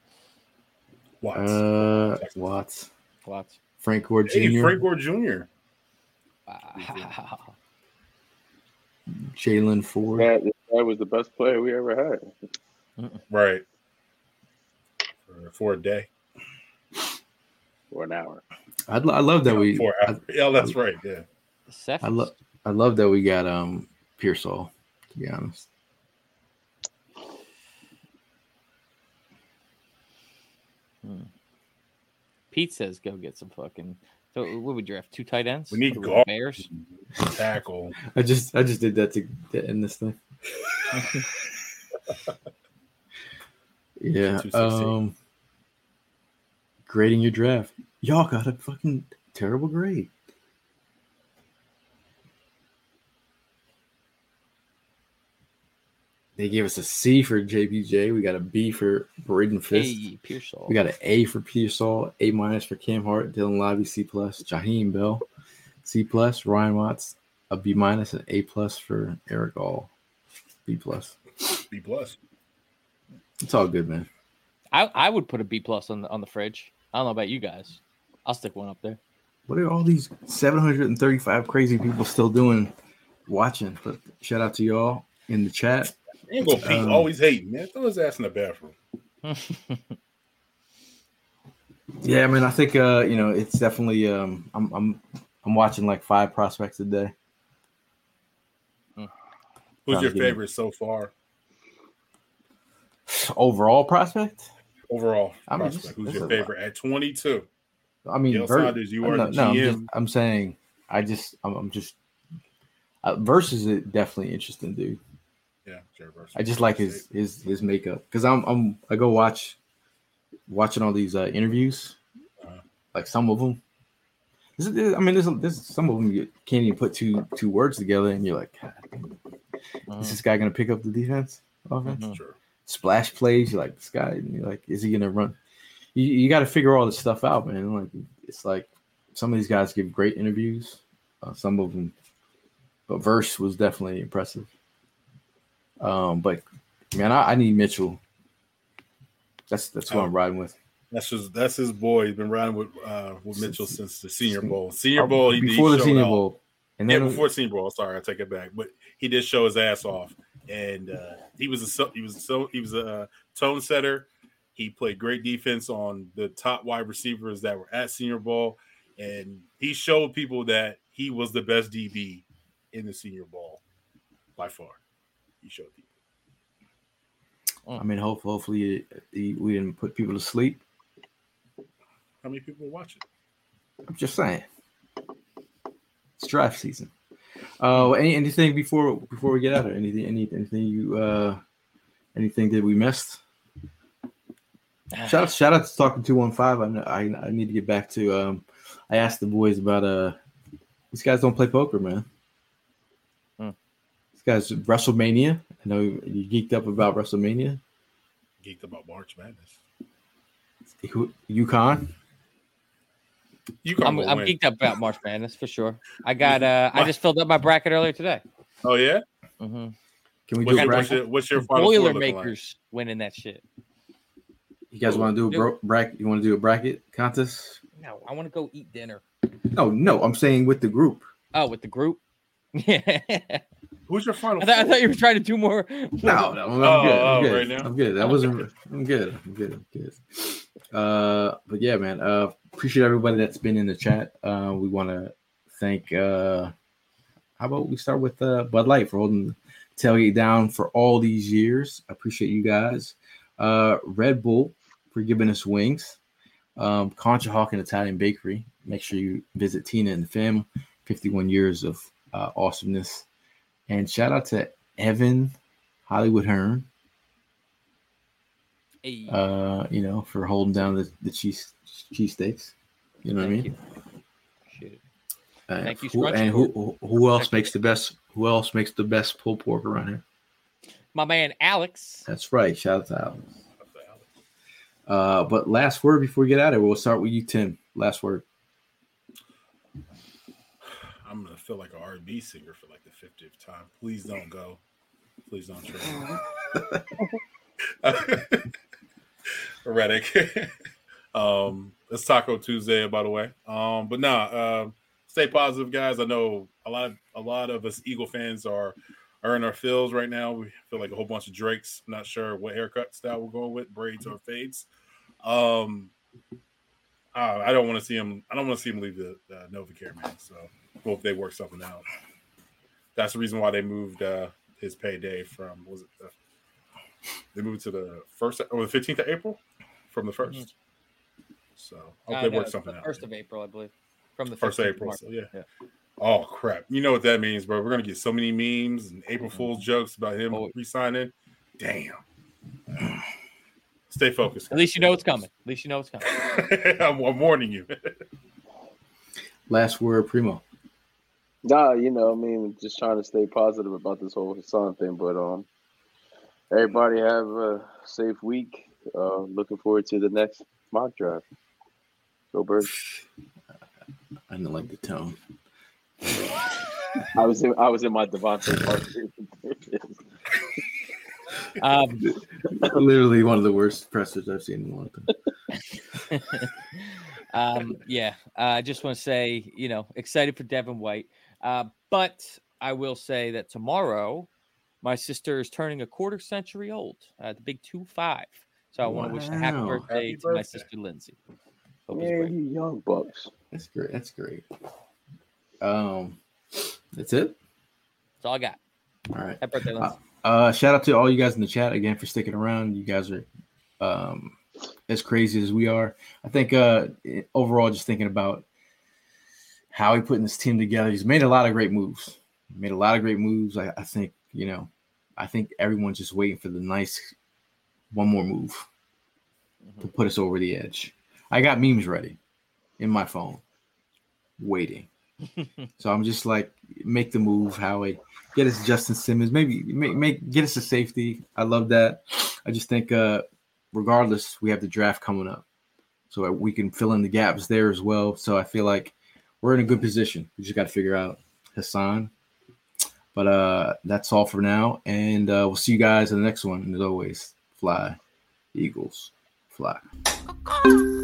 Watts. Frank Gore Jr. Hey, Frank Gore Jr. Wow. Jalen Ford. That was the best player we ever had. Right. For a day. For an hour. I love that we. 4 hours. Yeah, that's right. Yeah. I love that we got Pearsall. To be honest. Pete says go get some fucking. So what would we draft? 2 tight ends? We need guard, Bears tackle. I just did that to end this thing. Yeah. Grading your draft. Y'all got a fucking terrible grade. They gave us a C for JPJ. We got a B for Braden Fist. Hey, Pearsall. We got an A for Pearsall, A- for Cam Hart, Dylan Lively, C+, Jaheim Bell, C+, Ryan Watts, a B-, and A+ for Eric All, B+. B+. It's all good, man. I would put a B+ on the fridge. I don't know about you guys. I'll stick one up there. What are all these 735 crazy people still doing watching? But shout out to y'all in the chat. Ain't go Pete always hating, man. Throw his ass in the bathroom. Yeah, I mean, I think it's definitely I'm watching like 5 prospects a day. Who's your favorite so far? Overall prospect? Overall prospect. Who's your favorite at 22? I mean, Saunders, you are the GM. I'm saying, Versus is definitely interesting, dude. Yeah, Jared Verse. I just like his makeup because I go watching all these interviews, like some of them. There's some of them you can't even put two words together, and you're like, is this guy gonna pick up the defense? Offense? Sure. Splash plays, you're like, this guy, and you're like, is he gonna run? You got to figure all this stuff out, man. Like it's like some of these guys give great interviews, some of them, but Verse was definitely impressive. But man, I need Mitchell. That's who I'm riding with. That's his boy. He's been riding with Mitchell since the Senior Bowl. Senior Bowl, before the Senior Bowl, and then before Senior Bowl. Sorry, I take it back. But he did show his ass off, and he was a tone setter. He played great defense on the top wide receivers that were at Senior Bowl, and he showed people that he was the best DB in the Senior Bowl by far. He showed people. I mean, hopefully we didn't put people to sleep. How many people watch it? I'm just saying. It's draft season. Anything before we get out of it? Anything that we missed? Shout out to Talking 215. I need to get back to. I asked the boys about these guys don't play poker, man. These guys WrestleMania. I know you geeked up about WrestleMania. Geeked about March Madness. UConn. I'm geeked up about March Madness for sure. I got. I just filled up my bracket earlier today. Oh yeah. Mm-hmm. Can we do a bracket? What's your final Boilermakers winning that shit? You guys want to do a bracket? You want to do a bracket contest? No, I want to go eat dinner. No, I'm saying with the group. Oh, with the group? Yeah. Who's your final? I thought you were trying to do more. No, I'm good. Right now? I'm good. I'm good. But yeah, man. Appreciate everybody that's been in the chat. We want to thank. How about we start with Bud Light for holding the tailgate down for all these years. I appreciate you guys. Red Bull for giving us wings. Concha Hawk and Italian Bakery. Make sure you visit Tina and the fam. 51 years of awesomeness. And shout out to Evan Hollywood Hearn. Hey. For holding down the cheese steaks. You know what I mean? Appreciate it. Thank you. Who else makes the best? Who else makes the best pulled pork around here? My man Alex. That's right. Shout out to Alex. But last word before we get out of here, we'll start with you, Tim. Last word. I'm gonna feel like an R&B singer for like the 50th time. Please don't go. Please don't try. Redick. It's Taco Tuesday, by the way. Stay positive, guys. I know a lot of us Eagle fans are in our feels right now. We feel like a whole bunch of Drakes. I'm not sure what haircut style we're going with, braids or fades. I don't want to see him. I don't want to see him leave the NovaCare, man. So hope they work something out. That's the reason why they moved his payday from they moved to the 1st or the 15th of April from the 1st. Mm-hmm. So hope they work something out. 1st of April, I believe. From the 1st of April. So, yeah. Oh crap! You know what that means, bro? We're gonna get so many memes and April Fool's jokes about him re-signing. Damn. Stay focused. At least you know it's coming. I'm warning you. Last word, Primo. Nah, just trying to stay positive about this whole Hassan thing. But everybody have a safe week. Looking forward to the next mock draft. Go Birds. I didn't like the tone. I was in my Devontae Parker. Literally one of the worst pressers I've seen in a long time. I just want to say, excited for Devin White. But I will say that tomorrow, my sister is turning a quarter century old, the big 2-5. So I want to wish a happy birthday to my sister Lindsay. Yeah, you young bucks. That's great. That's it. That's all I got. All right. Happy birthday, Lindsay. Shout out to all you guys in the chat again for sticking around. You guys are as crazy as we are. I think overall, just thinking about how he putting this team together, he's made a lot of great moves. I think, I think everyone's just waiting for the nice one more move to put us over the edge. I got memes ready in my phone, waiting. So I'm just like, make the move, Howie. Get us Justin Simmons. Maybe get us a safety. I love that. I just think, regardless, we have the draft coming up, so we can fill in the gaps there as well. So I feel like we're in a good position. We just got to figure out Hassan. But that's all for now, and we'll see you guys in the next one. And as always, fly, Eagles, fly.